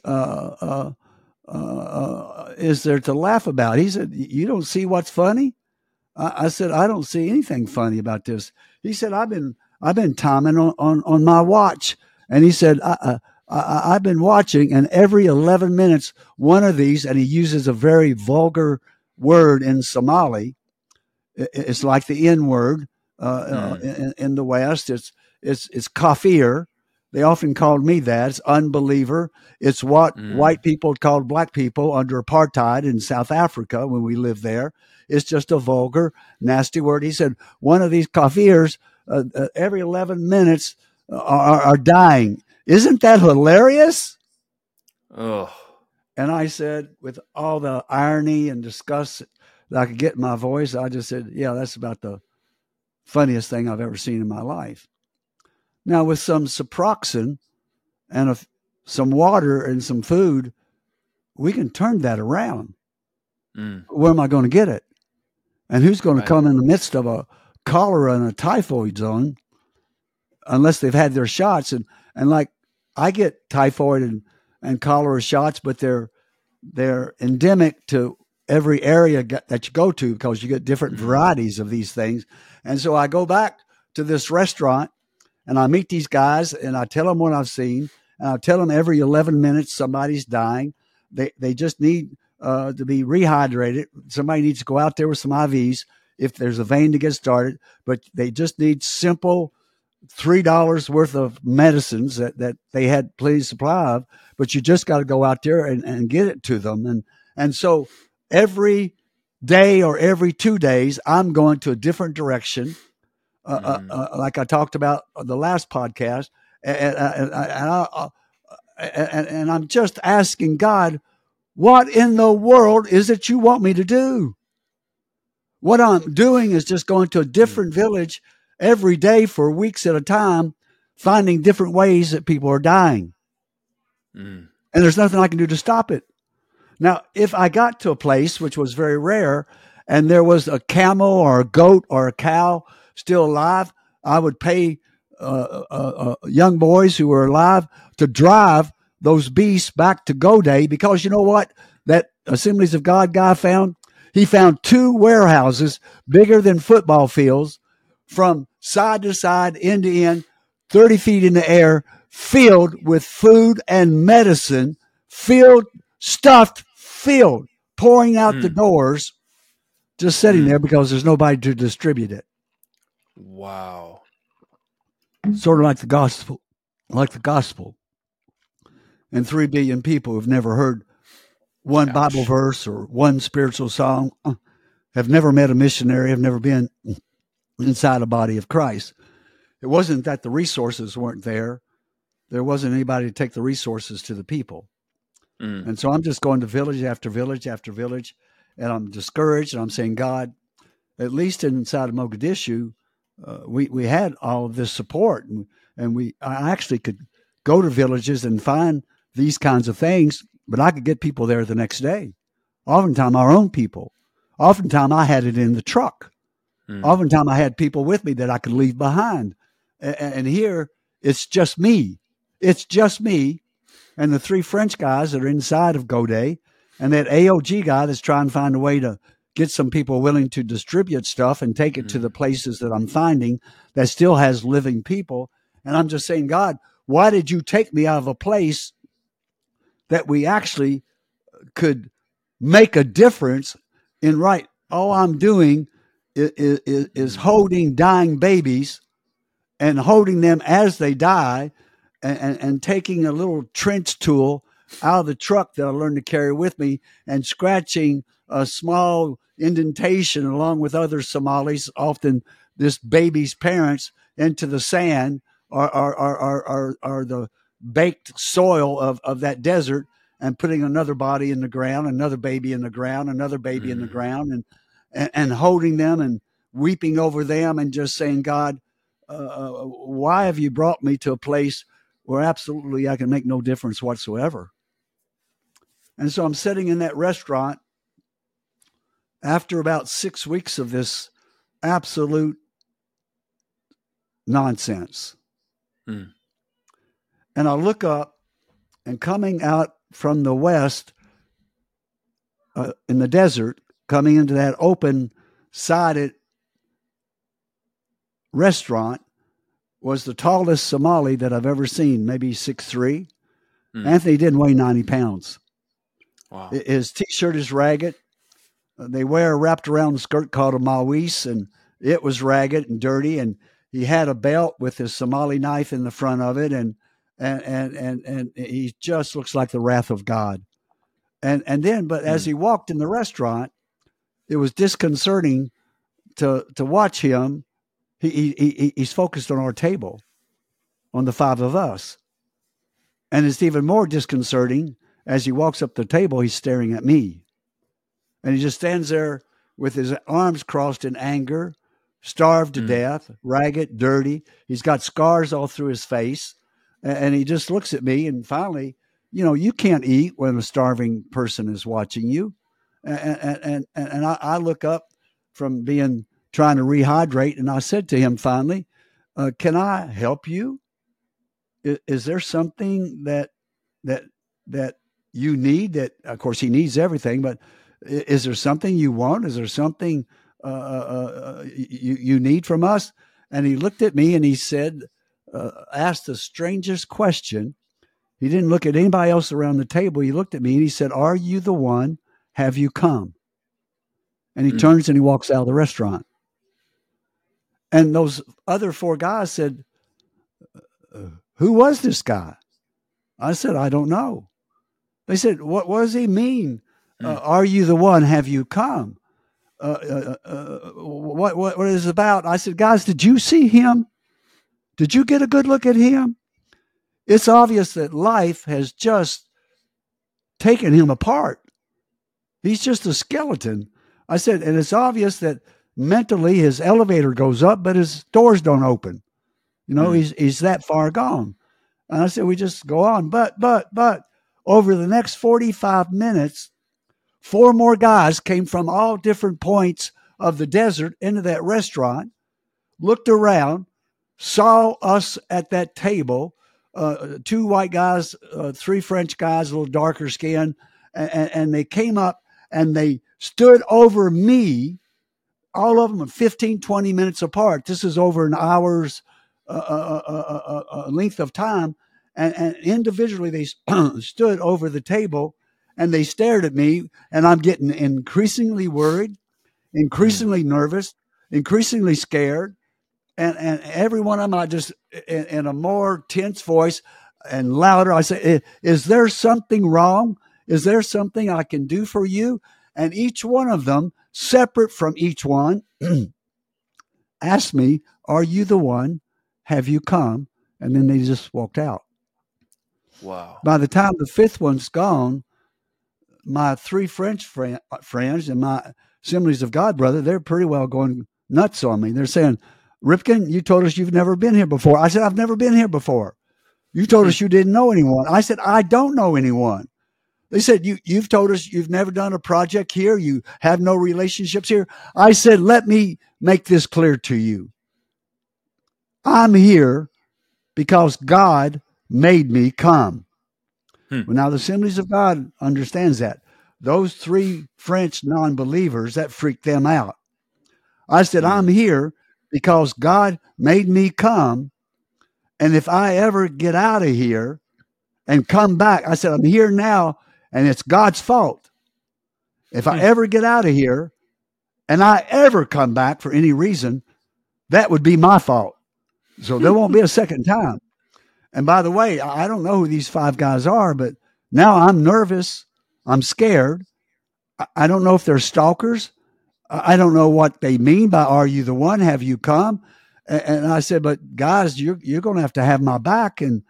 is there to laugh about?" He said, "You don't see what's funny?" I said, "I don't see anything funny about this." He said, I've been timing on my watch." And he said, I've been watching, and every 11 minutes, one of these, and he uses a very vulgar word in Somali. It's like the N word in the West. It's kafir. They often called me that. It's unbeliever. It's what white people called black people under apartheid in South Africa when we lived there. It's just a vulgar, nasty word. He said, one of these kafirs every 11 minutes are dying. Isn't that hilarious? Oh. And I said, with all the irony and disgust that I could get in my voice, I just said, yeah, that's about the funniest thing I've ever seen in my life. Now, with some Suproxen and some water and some food, we can turn that around. Where am I going to get it? And who's going to come in the midst of a cholera and a typhoid zone unless they've had their shots? And like, I get typhoid and cholera shots, but they're endemic to every area that you go to because you get different varieties of these things. And so I go back to this restaurant, and I meet these guys, and I tell them what I've seen, and I tell them every 11 minutes somebody's dying. They just need to be rehydrated. Somebody needs to go out there with some IVs if there's a vein to get started, but they just need simple $3 worth of medicines that they had plenty supply of, but you just got to go out there and get it to them. And so every day or every 2 days, I'm going to a different direction. Like I talked about on the last podcast, and I'm just asking God, what in the world is it you want me to do? What I'm doing is just going to a different village every day for weeks at a time, finding different ways that people are dying. And there's nothing I can do to stop it. Now, if I got to a place, which was very rare, and there was a camel or a goat or a cow still alive, I would pay young boys who were alive to drive those beasts back to Goday, because you know what that Assemblies of God guy found? He found 2 warehouses bigger than football fields from side to side, end to end, 30 feet in the air, filled with food and medicine, stuffed, pouring out the doors, just sitting there because there's nobody to distribute it. Wow. Sort of like the gospel. And 3 billion people who've never heard one Bible verse or one spiritual song, have never met a missionary, have never been inside a body of Christ. It wasn't that the resources weren't there. there wasn't anybody to take the resources to the people. And so I'm just going to village after village after village, and I'm discouraged, and I'm saying, God, at least inside of Mogadishu, we had all of this support, and I actually could go to villages and find these kinds of things, but I could get people there the next day. Oftentimes our own people. Oftentimes I had it in the truck. Oftentimes I had people with me that I could leave behind. And here it's just me. It's just me and the 3 French guys that are inside of Godet, and that AOG guy that's trying to find a way to get some people willing to distribute stuff and take it to the places that I'm finding that still has living people. And I'm just saying, God, why did you take me out of a place that we actually could make a difference in? Right, all I'm doing is holding dying babies and holding them as they die, and taking a little trench tool out of the truck that I learned to carry with me and scratching a small indentation along with other Somalis, often this baby's parents, into the sand or the baked soil of that desert, and putting another body in the ground, another baby in the ground, another baby in the ground, and holding them and weeping over them and just saying, God, why have you brought me to a place where absolutely I can make no difference whatsoever? And so I'm sitting in that restaurant after about 6 weeks of this absolute nonsense. And I look up, and coming out from the west in the desert, coming into that open-sided restaurant, was the tallest Somali that I've ever seen, maybe 6'3". Anthony didn't weigh 90 pounds. Wow. His T-shirt is ragged. They wear a wrapped around skirt called a mawis, and it was ragged and dirty. And he had a belt with his Somali knife in the front of it, and he just looks like the wrath of God. But as he walked in the restaurant, it was disconcerting to watch him. He's focused on our table, on the 5 of us. And it's even more disconcerting as he walks up the table, he's staring at me. And he just stands there with his arms crossed in anger, starved to death, ragged, dirty. He's got scars all through his face. And he just looks at me, and finally, you can't eat when a starving person is watching you. And I look up from trying to rehydrate, and I said to him finally, can I help you? Is there something that you need? That, of course, he needs everything, but is there something you want? Is there something you need from us? And he looked at me and he said, asked the strangest question. He didn't look at anybody else around the table. He looked at me and he said, "Are you the one? Have you come?" And he turns and he walks out of the restaurant. And those other 4 guys said, "Who was this guy?" I said, "I don't know." They said, what does he mean? Are you the one? Have you come? What is it about? I said, "Guys, did you see him? Did you get a good look at him? It's obvious that life has just taken him apart. He's just a skeleton." I said, "And it's obvious that mentally his elevator goes up, but his doors don't open. He's that far gone." And I said, "We just go on." But over the next 45 minutes, 4 more guys came from all different points of the desert into that restaurant, looked around, saw us at that table, 2 white guys, 3 French guys, a little darker skin, and they came up and they stood over me, all of them 15, 20 minutes apart. This is over an hour's length of time. And individually, they stood over the table and they stared at me, and I'm getting increasingly worried, increasingly nervous, increasingly scared. And every one of them, I just, in a more tense voice and louder, I say, "Is there something wrong? Is there something I can do for you?" And each one of them, separate from each one, asked me, "Are you the one? Have you come?" And then they just walked out. Wow. By the time the fifth one's gone, my three French friends and my Assemblies of God brother, they're pretty well going nuts on me. They're saying, Ripken, you told us you've never been here before. I said, I've never been here before. You told us you didn't know anyone. I said, I don't know anyone. They said, you've told us you've never done a project here. You have no relationships here. I said, let me make this clear to you. I'm here because God made me come. Well, now the Assemblies of God understands that. Those three French non-believers, that freaked them out. I said, I'm here because God made me come. And if I ever get out of here and come back, I said, I'm here now and it's God's fault. If I ever get out of here and I ever come back for any reason, that would be my fault. So there won't be a second time. And by the way, I don't know who these five guys are, but now I'm nervous. I'm scared. I don't know if they're stalkers. I don't know what they mean by, are you the one? Have you come? And I said, but guys, you're going to have my back. And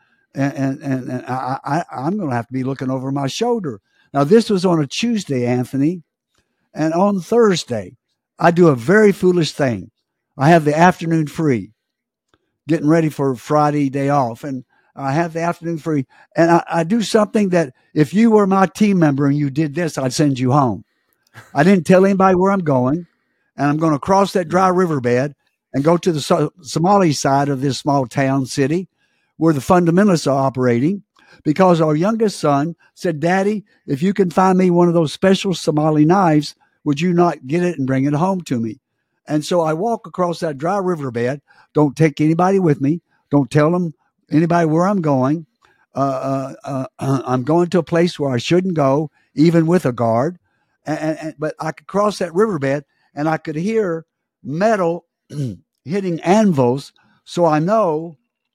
I'm going to have to be looking over my shoulder. Now, this was on a Tuesday, Anthony. And on Thursday, I do a very foolish thing. I have the afternoon free, getting ready for Friday day off. And I have the afternoon free. And I do something that if you were my team member and you did this, I'd send you home. I didn't tell anybody where I'm going. And I'm going to cross that dry riverbed and go to the Somali side of this small town city where the fundamentalists are operating, because our youngest son said, Daddy, if you can find me one of those special Somali knives, would you not get it and bring it home to me? And so I walk across that dry riverbed. Don't take anybody with me. Don't tell them anybody where I'm going. I'm going to a place where I shouldn't go, even with a guard. But I could cross that riverbed and I could hear metal hitting anvils. So I know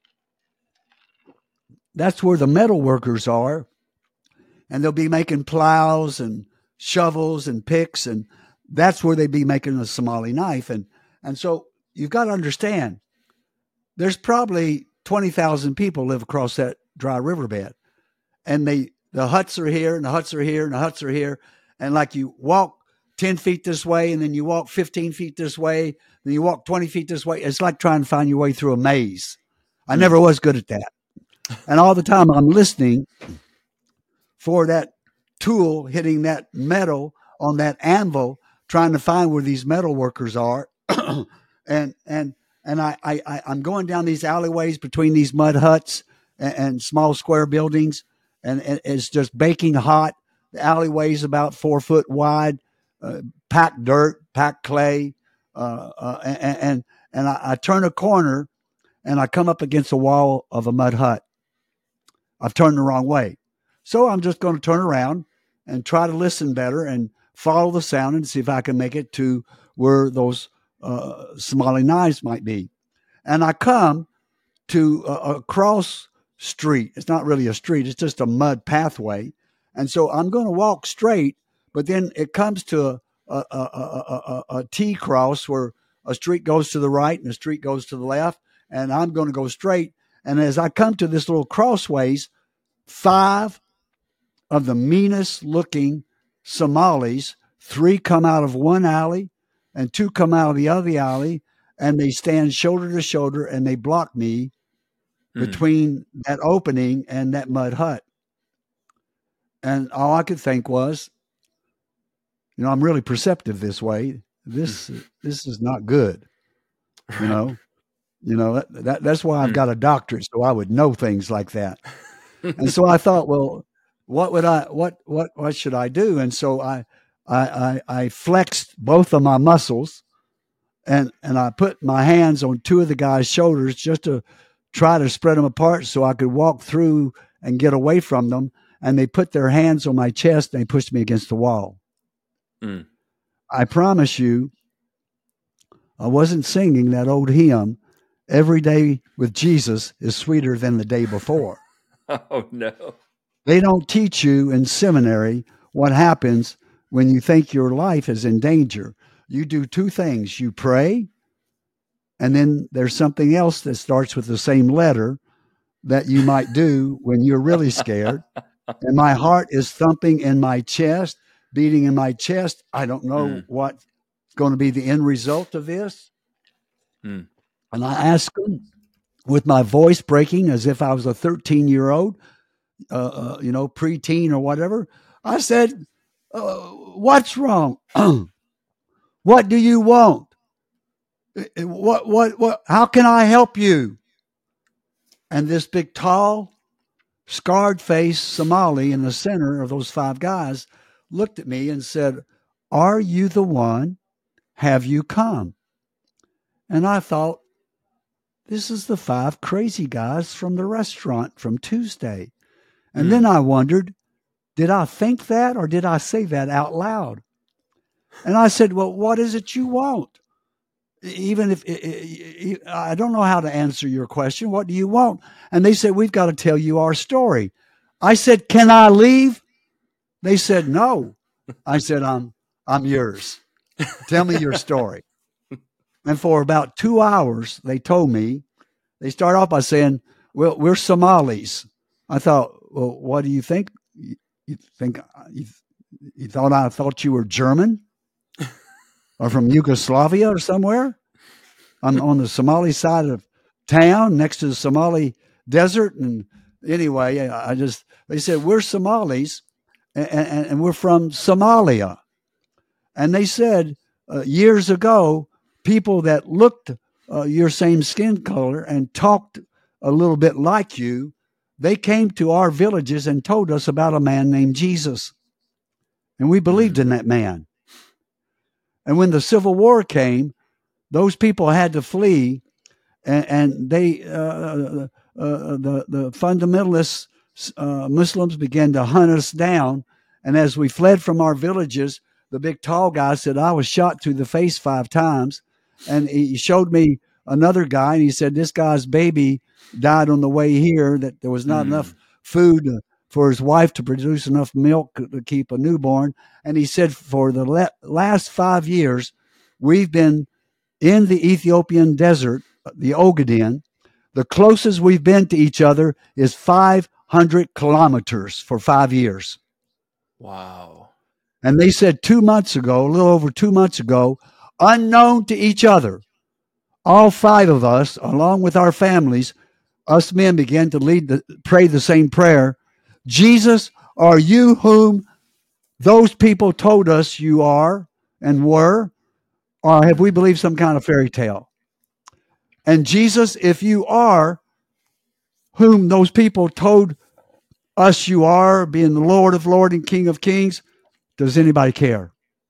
that's where the metal workers are. And they'll be making plows and shovels and picks. And that's where they'd be making a Somali knife. And so you've got to understand, there's probably 20,000 people live across that dry riverbed. And the huts are here and the huts are here and the huts are here. And like you walk 10 feet this way and then you walk 15 feet this way, then you walk 20 feet this way. It's like trying to find your way through a maze. I never was good at that. And all the time I'm listening for that tool hitting that metal on that anvil, trying to find where these metal workers are. and I'm going down these alleyways between these mud huts and small square buildings. And it's just baking hot. The alleyway's about 4 foot wide, packed dirt, packed clay. And I turn a corner and I come up against the wall of a mud hut. I've turned the wrong way. So I'm just going to turn around and try to listen better and follow the sound and see if I can make it to where those Somali knives might be. And I come to a cross street. It's not really a street. It's just a mud pathway. And so I'm going to walk straight, but then it comes to a T cross where a street goes to the right and a street goes to the left. And I'm going to go straight. And as I come to this little crossways, 5 of the meanest looking Somalis, 3 come out of one alley and 2 come out of the other alley, and they stand shoulder to shoulder and they block me between that opening and that mud hut. And all I could think was, I'm really perceptive this way. This is not good. That's why I've got a doctorate, so I would know things like that. And so I thought, well, what should I do? And so I flexed both of my muscles and I put my hands on 2 of the guys' shoulders just to try to spread them apart so I could walk through and get away from them. And they put their hands on my chest and they pushed me against the wall. I promise you, I wasn't singing that old hymn, "Every Day with Jesus is Sweeter Than the Day Before." Oh, no. They don't teach you in seminary what happens when you think your life is in danger. You do 2 things. You pray, and then there's something else that starts with the same letter that you might do when you're really scared. And my heart is thumping in my chest, beating in my chest. I don't know what's going to be the end result of this. And I asked him with my voice breaking as if I was a 13-year-old, preteen or whatever. I said, what's wrong? What do you want? What, how can I help you? And this big, tall, scarred-faced Somali in the center of those 5 guys looked at me and said, are you the one? Have you come? And I thought, this is the 5 crazy guys from the restaurant from Tuesday. And then I wondered, did I think that or did I say that out loud? And I said, well, what is it you want? Even if I don't know how to answer your question, what do you want? And they said, we've got to tell you our story. I said, can I leave? They said, no. I said, I'm yours. Tell me your story. And for about 2 hours, they told me, they start off by saying, well, we're Somalis. I thought, well, what do you think? You thought I thought you were German? Or from Yugoslavia or somewhere? I'm on the Somali side of town next to the Somali desert. And anyway, they said, we're Somalis and we're from Somalia. And they said years ago, people that looked your same skin color and talked a little bit like you, they came to our villages and told us about a man named Jesus. And we believed in that man. And when the Civil War came, those people had to flee, and they the fundamentalists, Muslims, began to hunt us down. And as we fled from our villages, the big tall guy said, I was shot through the face 5 times. And he showed me another guy, and he said, this guy's baby died on the way here, that there was not enough food for his wife to produce enough milk to keep a newborn. And he said, for the last 5 years, we've been in the Ethiopian desert, the Ogaden. The closest we've been to each other is 500 kilometers for 5 years. Wow. And they said 2 months ago, a little over 2 months ago, unknown to each other, all 5 of us, along with our families, us men began to pray the same prayer. Jesus, are you whom those people told us you are and were? Or have we believed some kind of fairy tale? And Jesus, if you are whom those people told us you are, being the Lord of Lords and King of Kings, does anybody care?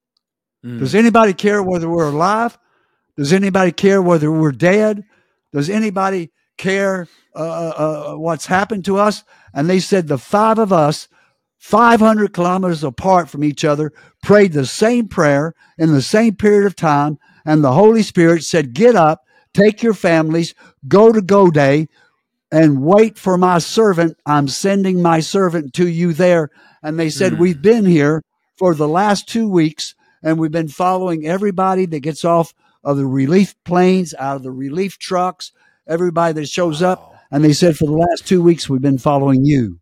Does anybody care whether we're alive? Does anybody care whether we're dead? Does anybody care what's happened to us? And they said the 5 of us, 500 kilometers apart from each other, prayed the same prayer in the same period of time. And the Holy Spirit said, get up, take your families, go to Godey, and wait for my servant. I'm sending my servant to you there. And they said, we've been here for the last 2 weeks, and we've been following everybody that gets off of the relief planes, out of the relief trucks, everybody that shows up. And they said, for the last 2 weeks, we've been following you.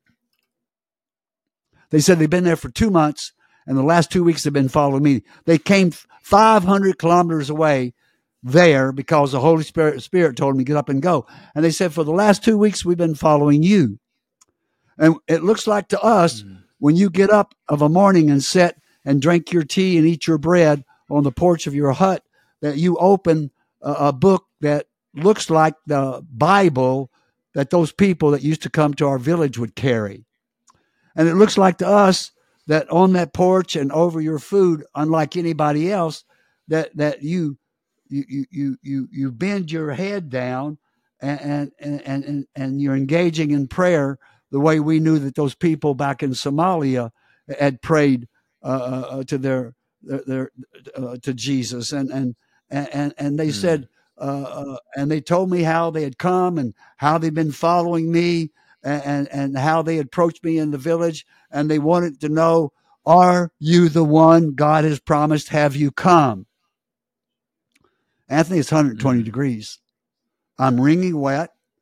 They said they've been there for 2 months, and the last 2 weeks they've been following me. They came 500 kilometers away there because the Holy Spirit told them to get up and go. And they said, for the last 2 weeks, we've been following you. And it looks like to us, when you get up of a morning and sit and drink your tea and eat your bread on the porch of your hut, that you open a book that looks like the Bible that those people that used to come to our village would carry. And it looks like to us that on that porch and over your food, unlike anybody else, that you bend your head down and you're engaging in prayer the way we knew that those people back in Somalia had prayed to to Jesus. And they said, and they told me how they had come and how they'd been following me and how they approached me in the village. And they wanted to know, are you the one God has promised? Have you come? Anthony, it's 120 degrees. I'm wringing wet.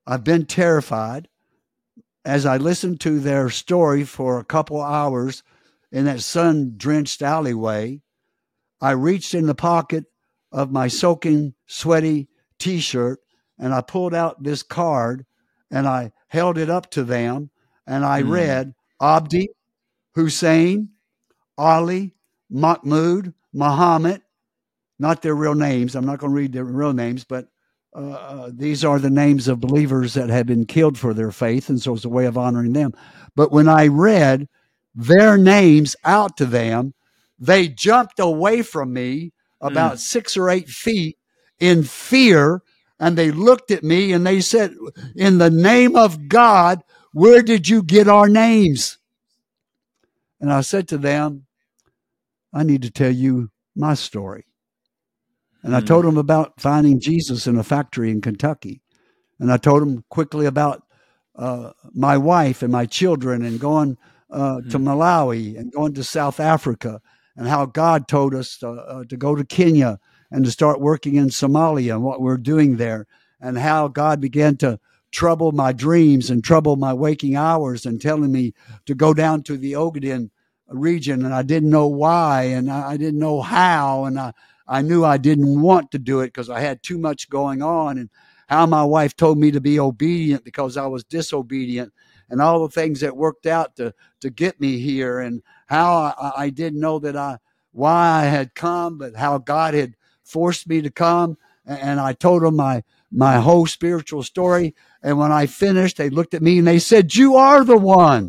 I've been terrified. As I listened to their story for a couple hours in that sun-drenched alleyway, I reached in the pocket of my soaking, sweaty T-shirt, and I pulled out this card, and I held it up to them, and I read, Abdi, Hussein, Ali, Mahmoud, Muhammad, not their real names. I'm not going to read their real names, but these are the names of believers that have been killed for their faith, and so it's a way of honoring them. But when I read their names out to them, they jumped away from me about 6 or 8 feet in fear, and they looked at me and they said, in the name of God, where did you get our names? And I said to them, I need to tell you my story. And I told them about finding Jesus in a factory in Kentucky. And I told them quickly about my wife and my children, and going to Malawi and going to South Africa, and how God told us to go to Kenya and to start working in Somalia and what we're doing there, and how God began to trouble my dreams and trouble my waking hours, and telling me to go down to the Ogaden region. And I didn't know why, and I didn't know how, and I knew I didn't want to do it because I had too much going on, and how my wife told me to be obedient because I was disobedient, and all the things that worked out to get me here, and how I didn't know why I had come, but how God had forced me to come. And I told them my whole spiritual story. And when I finished, they looked at me and they said, you are the one.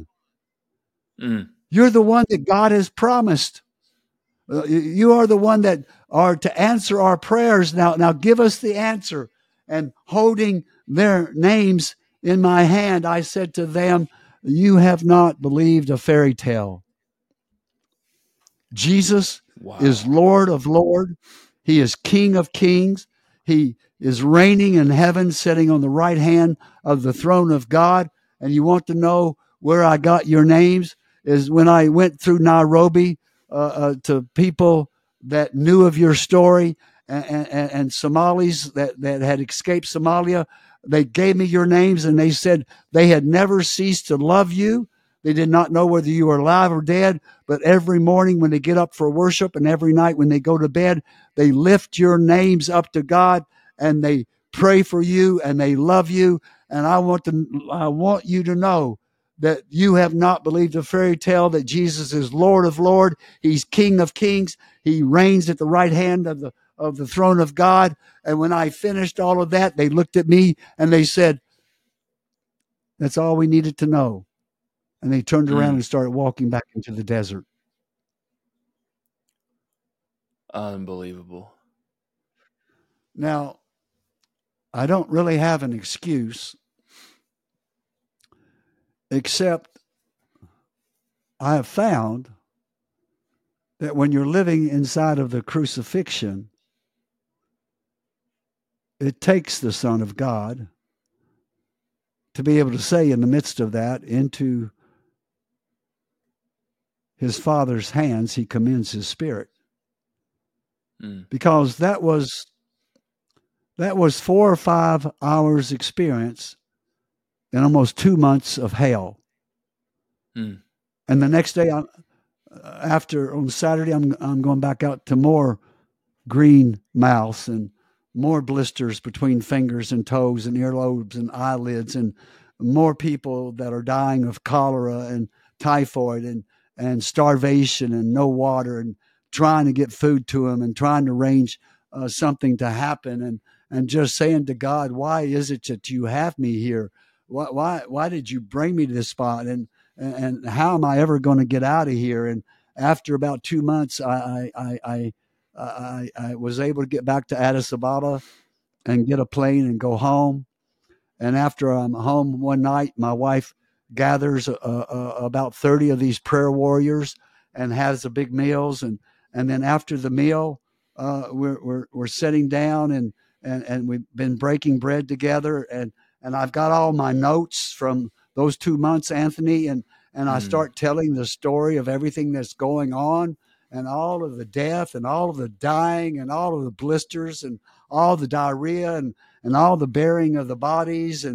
You're the one that God has promised. You are the one that are to answer our prayers. Now give us the answer. And holding their names in my hand, I said to them, you have not believed a fairy tale. Jesus is Lord of Lords. He is King of Kings. He is reigning in heaven, sitting on the right hand of the throne of God. And you want to know where I got your names? Is when I went through Nairobi to people that knew of your story, and Somalis that had escaped Somalia. They gave me your names, and they said they had never ceased to love you. They did not know whether you were alive or dead, but every morning when they get up for worship and every night when they go to bed, they lift your names up to God, and they pray for you, and they love you. And I want you to know that you have not believed a fairy tale, that Jesus is Lord of Lords. He's King of Kings. He reigns at the right hand of the throne of God. And when I finished all of that, they looked at me and they said, that's all we needed to know. And they turned around and started walking back into the desert. Unbelievable. Now, I don't really have an excuse, except I have found that when you're living inside of the crucifixion, it takes the Son of God to be able to say in the midst of that, into his Father's hands, he commends his spirit. Because that was 4 or 5 hours experience in almost 2 months of hell. And the next day, on Saturday, I'm going back out to more green mouths and more blisters between fingers and toes and earlobes and eyelids, and more people that are dying of cholera and typhoid and starvation and no water, and trying to get food to them and trying to arrange something to happen, and just saying to God, why is it that you have me here? Why did you bring me to this spot? And how am I ever going to get out of here? And after about 2 months, I was able to get back to Addis Ababa and get a plane and go home. And after I'm home one night, my wife gathers about 30 of these prayer warriors and has the big meals. And then after the meal, we're sitting down and we've been breaking bread together. And I've got all my notes from those 2 months, Anthony, and I start telling the story of everything that's going on, and all of the death and all of the dying and all of the blisters and all the diarrhea and all the burying of the bodies and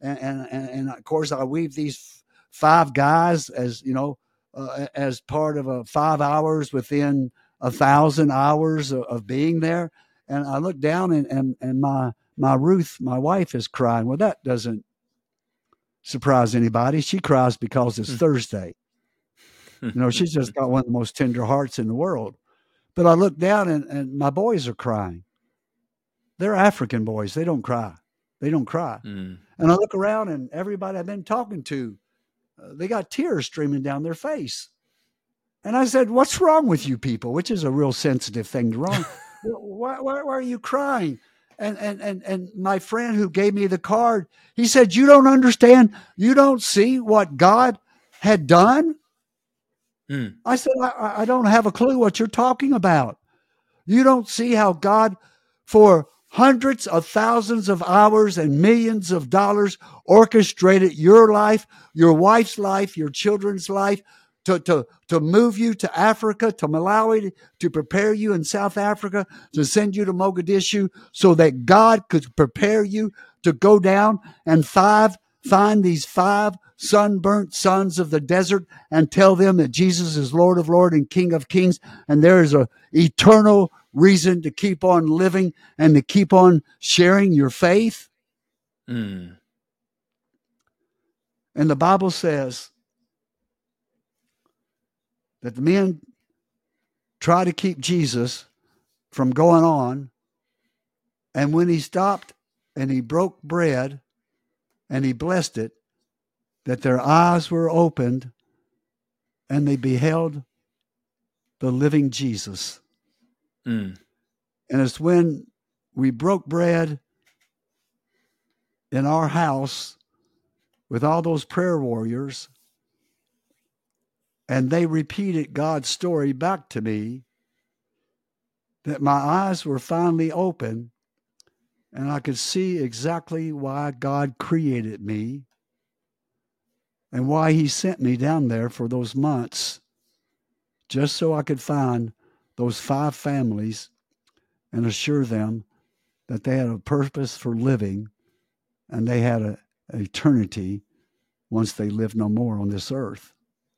And of course I weave these 5 guys as part of a 5 hours within 1,000 hours of being there. And I look down and my Ruth, my wife, is crying. Well, that doesn't surprise anybody. She cries because it's Thursday. She's just got one of the most tender hearts in the world. But I look down and my boys are crying. They're African boys. They don't cry. They don't cry. And I look around and everybody I've been talking to, they got tears streaming down their face. And I said, what's wrong with you people? Which is a real sensitive thing to wrong. Why are you crying? And my friend who gave me the card, he said, you don't understand. You don't see what God had done. I said, I don't have a clue what you're talking about. You don't see how God, for hundreds of thousands of hours and millions of dollars, orchestrated your life, your wife's life, your children's life, to move you to Africa, to Malawi, to prepare you in South Africa, to send you to Mogadishu, so that God could prepare you to go down and find these 5 sunburnt sons of the desert and tell them that Jesus is Lord of Lords and King of Kings, and there is an eternal reason to keep on living and to keep on sharing your faith. And the Bible says that the men try to keep Jesus from going on. And when he stopped and he broke bread and he blessed it, that their eyes were opened and they beheld the living Jesus. And it's when we broke bread in our house with all those prayer warriors, and they repeated God's story back to me, that my eyes were finally open and I could see exactly why God created me and why he sent me down there for those months, just so I could find those 5 families and assure them that they had a purpose for living and they had an eternity once they lived no more on this earth.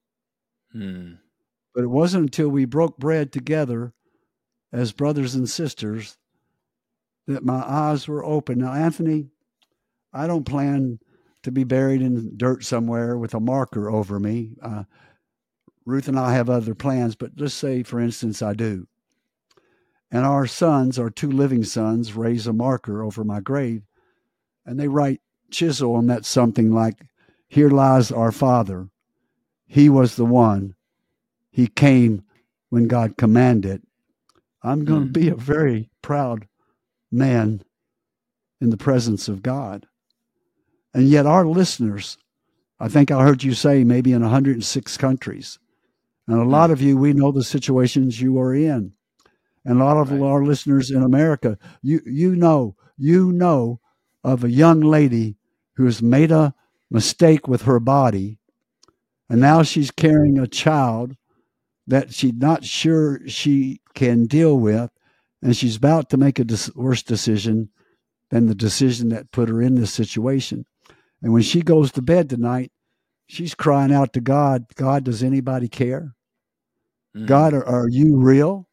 But it wasn't until we broke bread together as brothers and sisters that my eyes were open. Now, Anthony, I don't plan to be buried in dirt somewhere with a marker over me. Ruth and I have other plans, but just say, for instance, I do. And our sons, our 2 living sons, raise a marker over my grave, and they write chisel on that something like, here lies our father. He was the one. He came when God commanded. I'm going to be a very proud man in the presence of God. And yet our listeners, I think I heard you say maybe in 106 countries. And a lot of you, we know the situations you are in. And a lot of our listeners in America, you know of a young lady who has made a mistake with her body, and now she's carrying a child that she's not sure she can deal with, and she's about to make a worse decision than the decision that put her in this situation. And when she goes to bed tonight, she's crying out to God, God, does anybody care? God, are you real?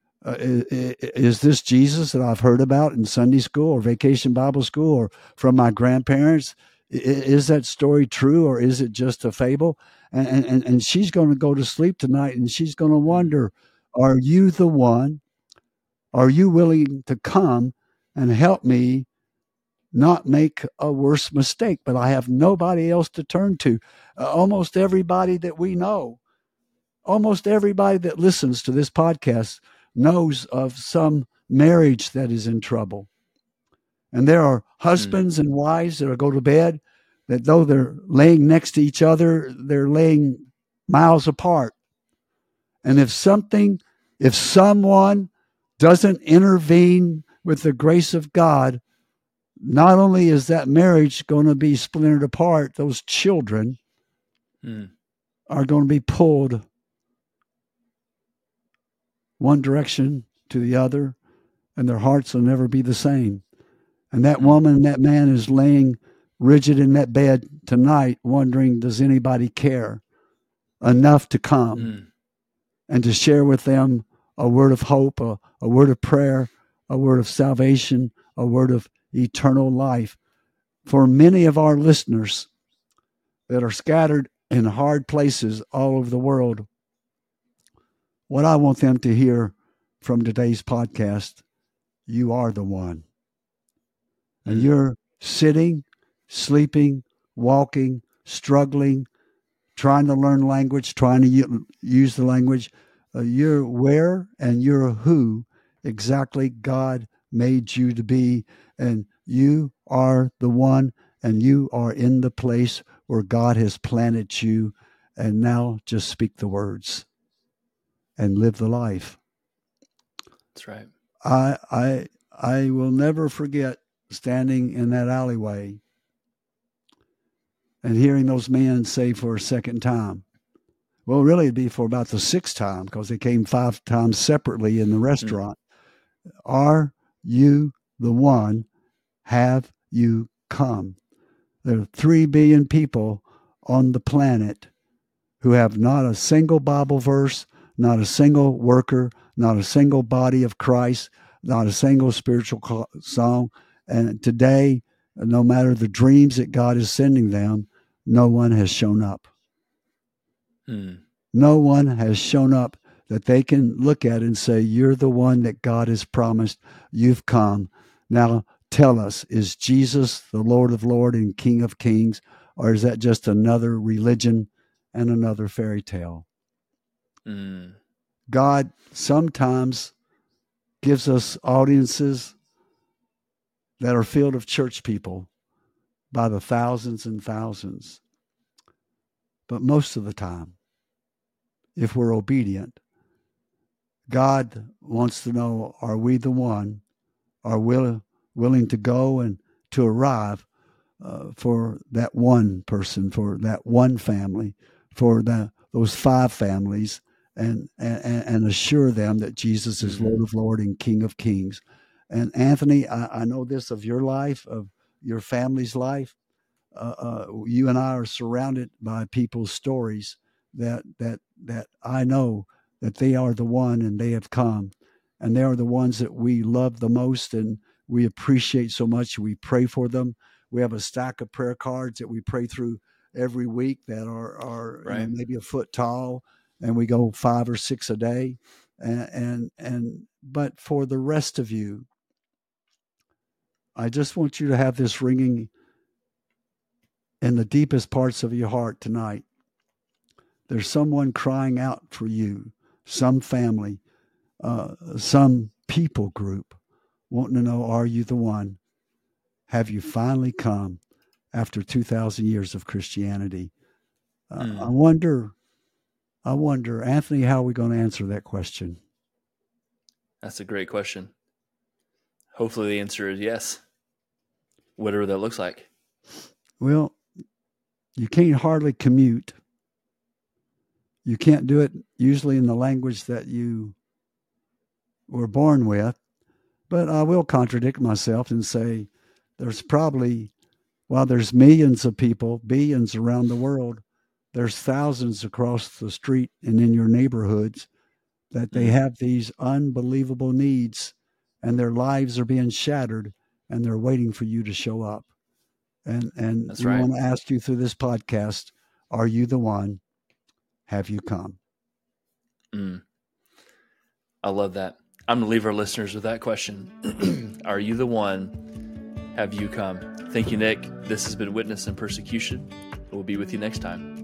Is this Jesus that I've heard about in Sunday school or vacation Bible school or from my grandparents? Is that story true, or is it just a fable? And she's going to go to sleep tonight and she's going to wonder, are you the one? Are you willing to come and help me not make a worse mistake? But I have nobody else to turn to. Almost everybody that we know, almost everybody that listens to this podcast knows of some marriage that is in trouble. And there are husbands and wives that go to bed that though they're laying next to each other, they're laying miles apart. And if someone doesn't intervene with the grace of God, not only is that marriage going to be splintered apart, those children are going to be pulled one direction to the other, and their hearts will never be the same. And that woman and that man is laying rigid in that bed tonight, wondering, does anybody care enough to come and to share with them a word of hope, a word of prayer, a word of salvation, a word of eternal life. For many of our listeners that are scattered in hard places all over the world, what I want them to hear from today's podcast, you are the one. And you're sitting, sleeping, walking, struggling, trying to learn language, trying to use the language. You're where and you're who exactly God made you to be. And you are the one, and you are in the place where God has planted you. And now just speak the words and live the life. That's right. I will never forget standing in that alleyway and hearing those men say for a second time, well, really it'd be for about the sixth time, because they came 5 times separately in the restaurant. Are you the one? Have you come? There are 3 billion people on the planet who have not a single Bible verse, not a single worker, not a single body of Christ, not a single spiritual song. And today, no matter the dreams that God is sending them, no one has shown up. No one has shown up that they can look at and say, you're the one that God has promised. You've come. Now tell us, is Jesus the Lord of Lords and King of Kings, or is that just another religion and another fairy tale? God sometimes gives us audiences that are filled of church people by the thousands and thousands. But most of the time, if we're obedient, God wants to know, are we the one, are we willing to go and to arrive for that one person, for that one family, for those 5 families, and assure them that Jesus is Lord of Lords and King of Kings. And Anthony, I know this of your life, of your family's life. You and I are surrounded by people's stories that I know that they are the one, and they have come, and they are the ones that we love the most, and we appreciate so much. We pray for them. We have a stack of prayer cards that we pray through every week that are right. Maybe a foot tall, and we go 5 or 6 a day. But for the rest of you, I just want you to have this ringing in the deepest parts of your heart tonight. There's someone crying out for you, some family, some people group wanting to know, are you the one? Have you finally come after 2,000 years of Christianity? I wonder, Anthony, how are we going to answer that question? That's a great question. Hopefully the answer is yes, whatever that looks like. Well, you can't hardly commute. You can't do it usually in the language that you were born with. But I will contradict myself and say there's probably, while there's millions of people, billions around the world, there's thousands across the street and in your neighborhoods that they have these unbelievable needs, and their lives are being shattered, and they're waiting for you to show up. And That's we right. want to ask you through this podcast, are you the one? Have you come? I love that. I'm going to leave our listeners with that question. Are you the one? Have you come? Thank you, Nick. This has been Witness in Persecution. We'll be with you next time.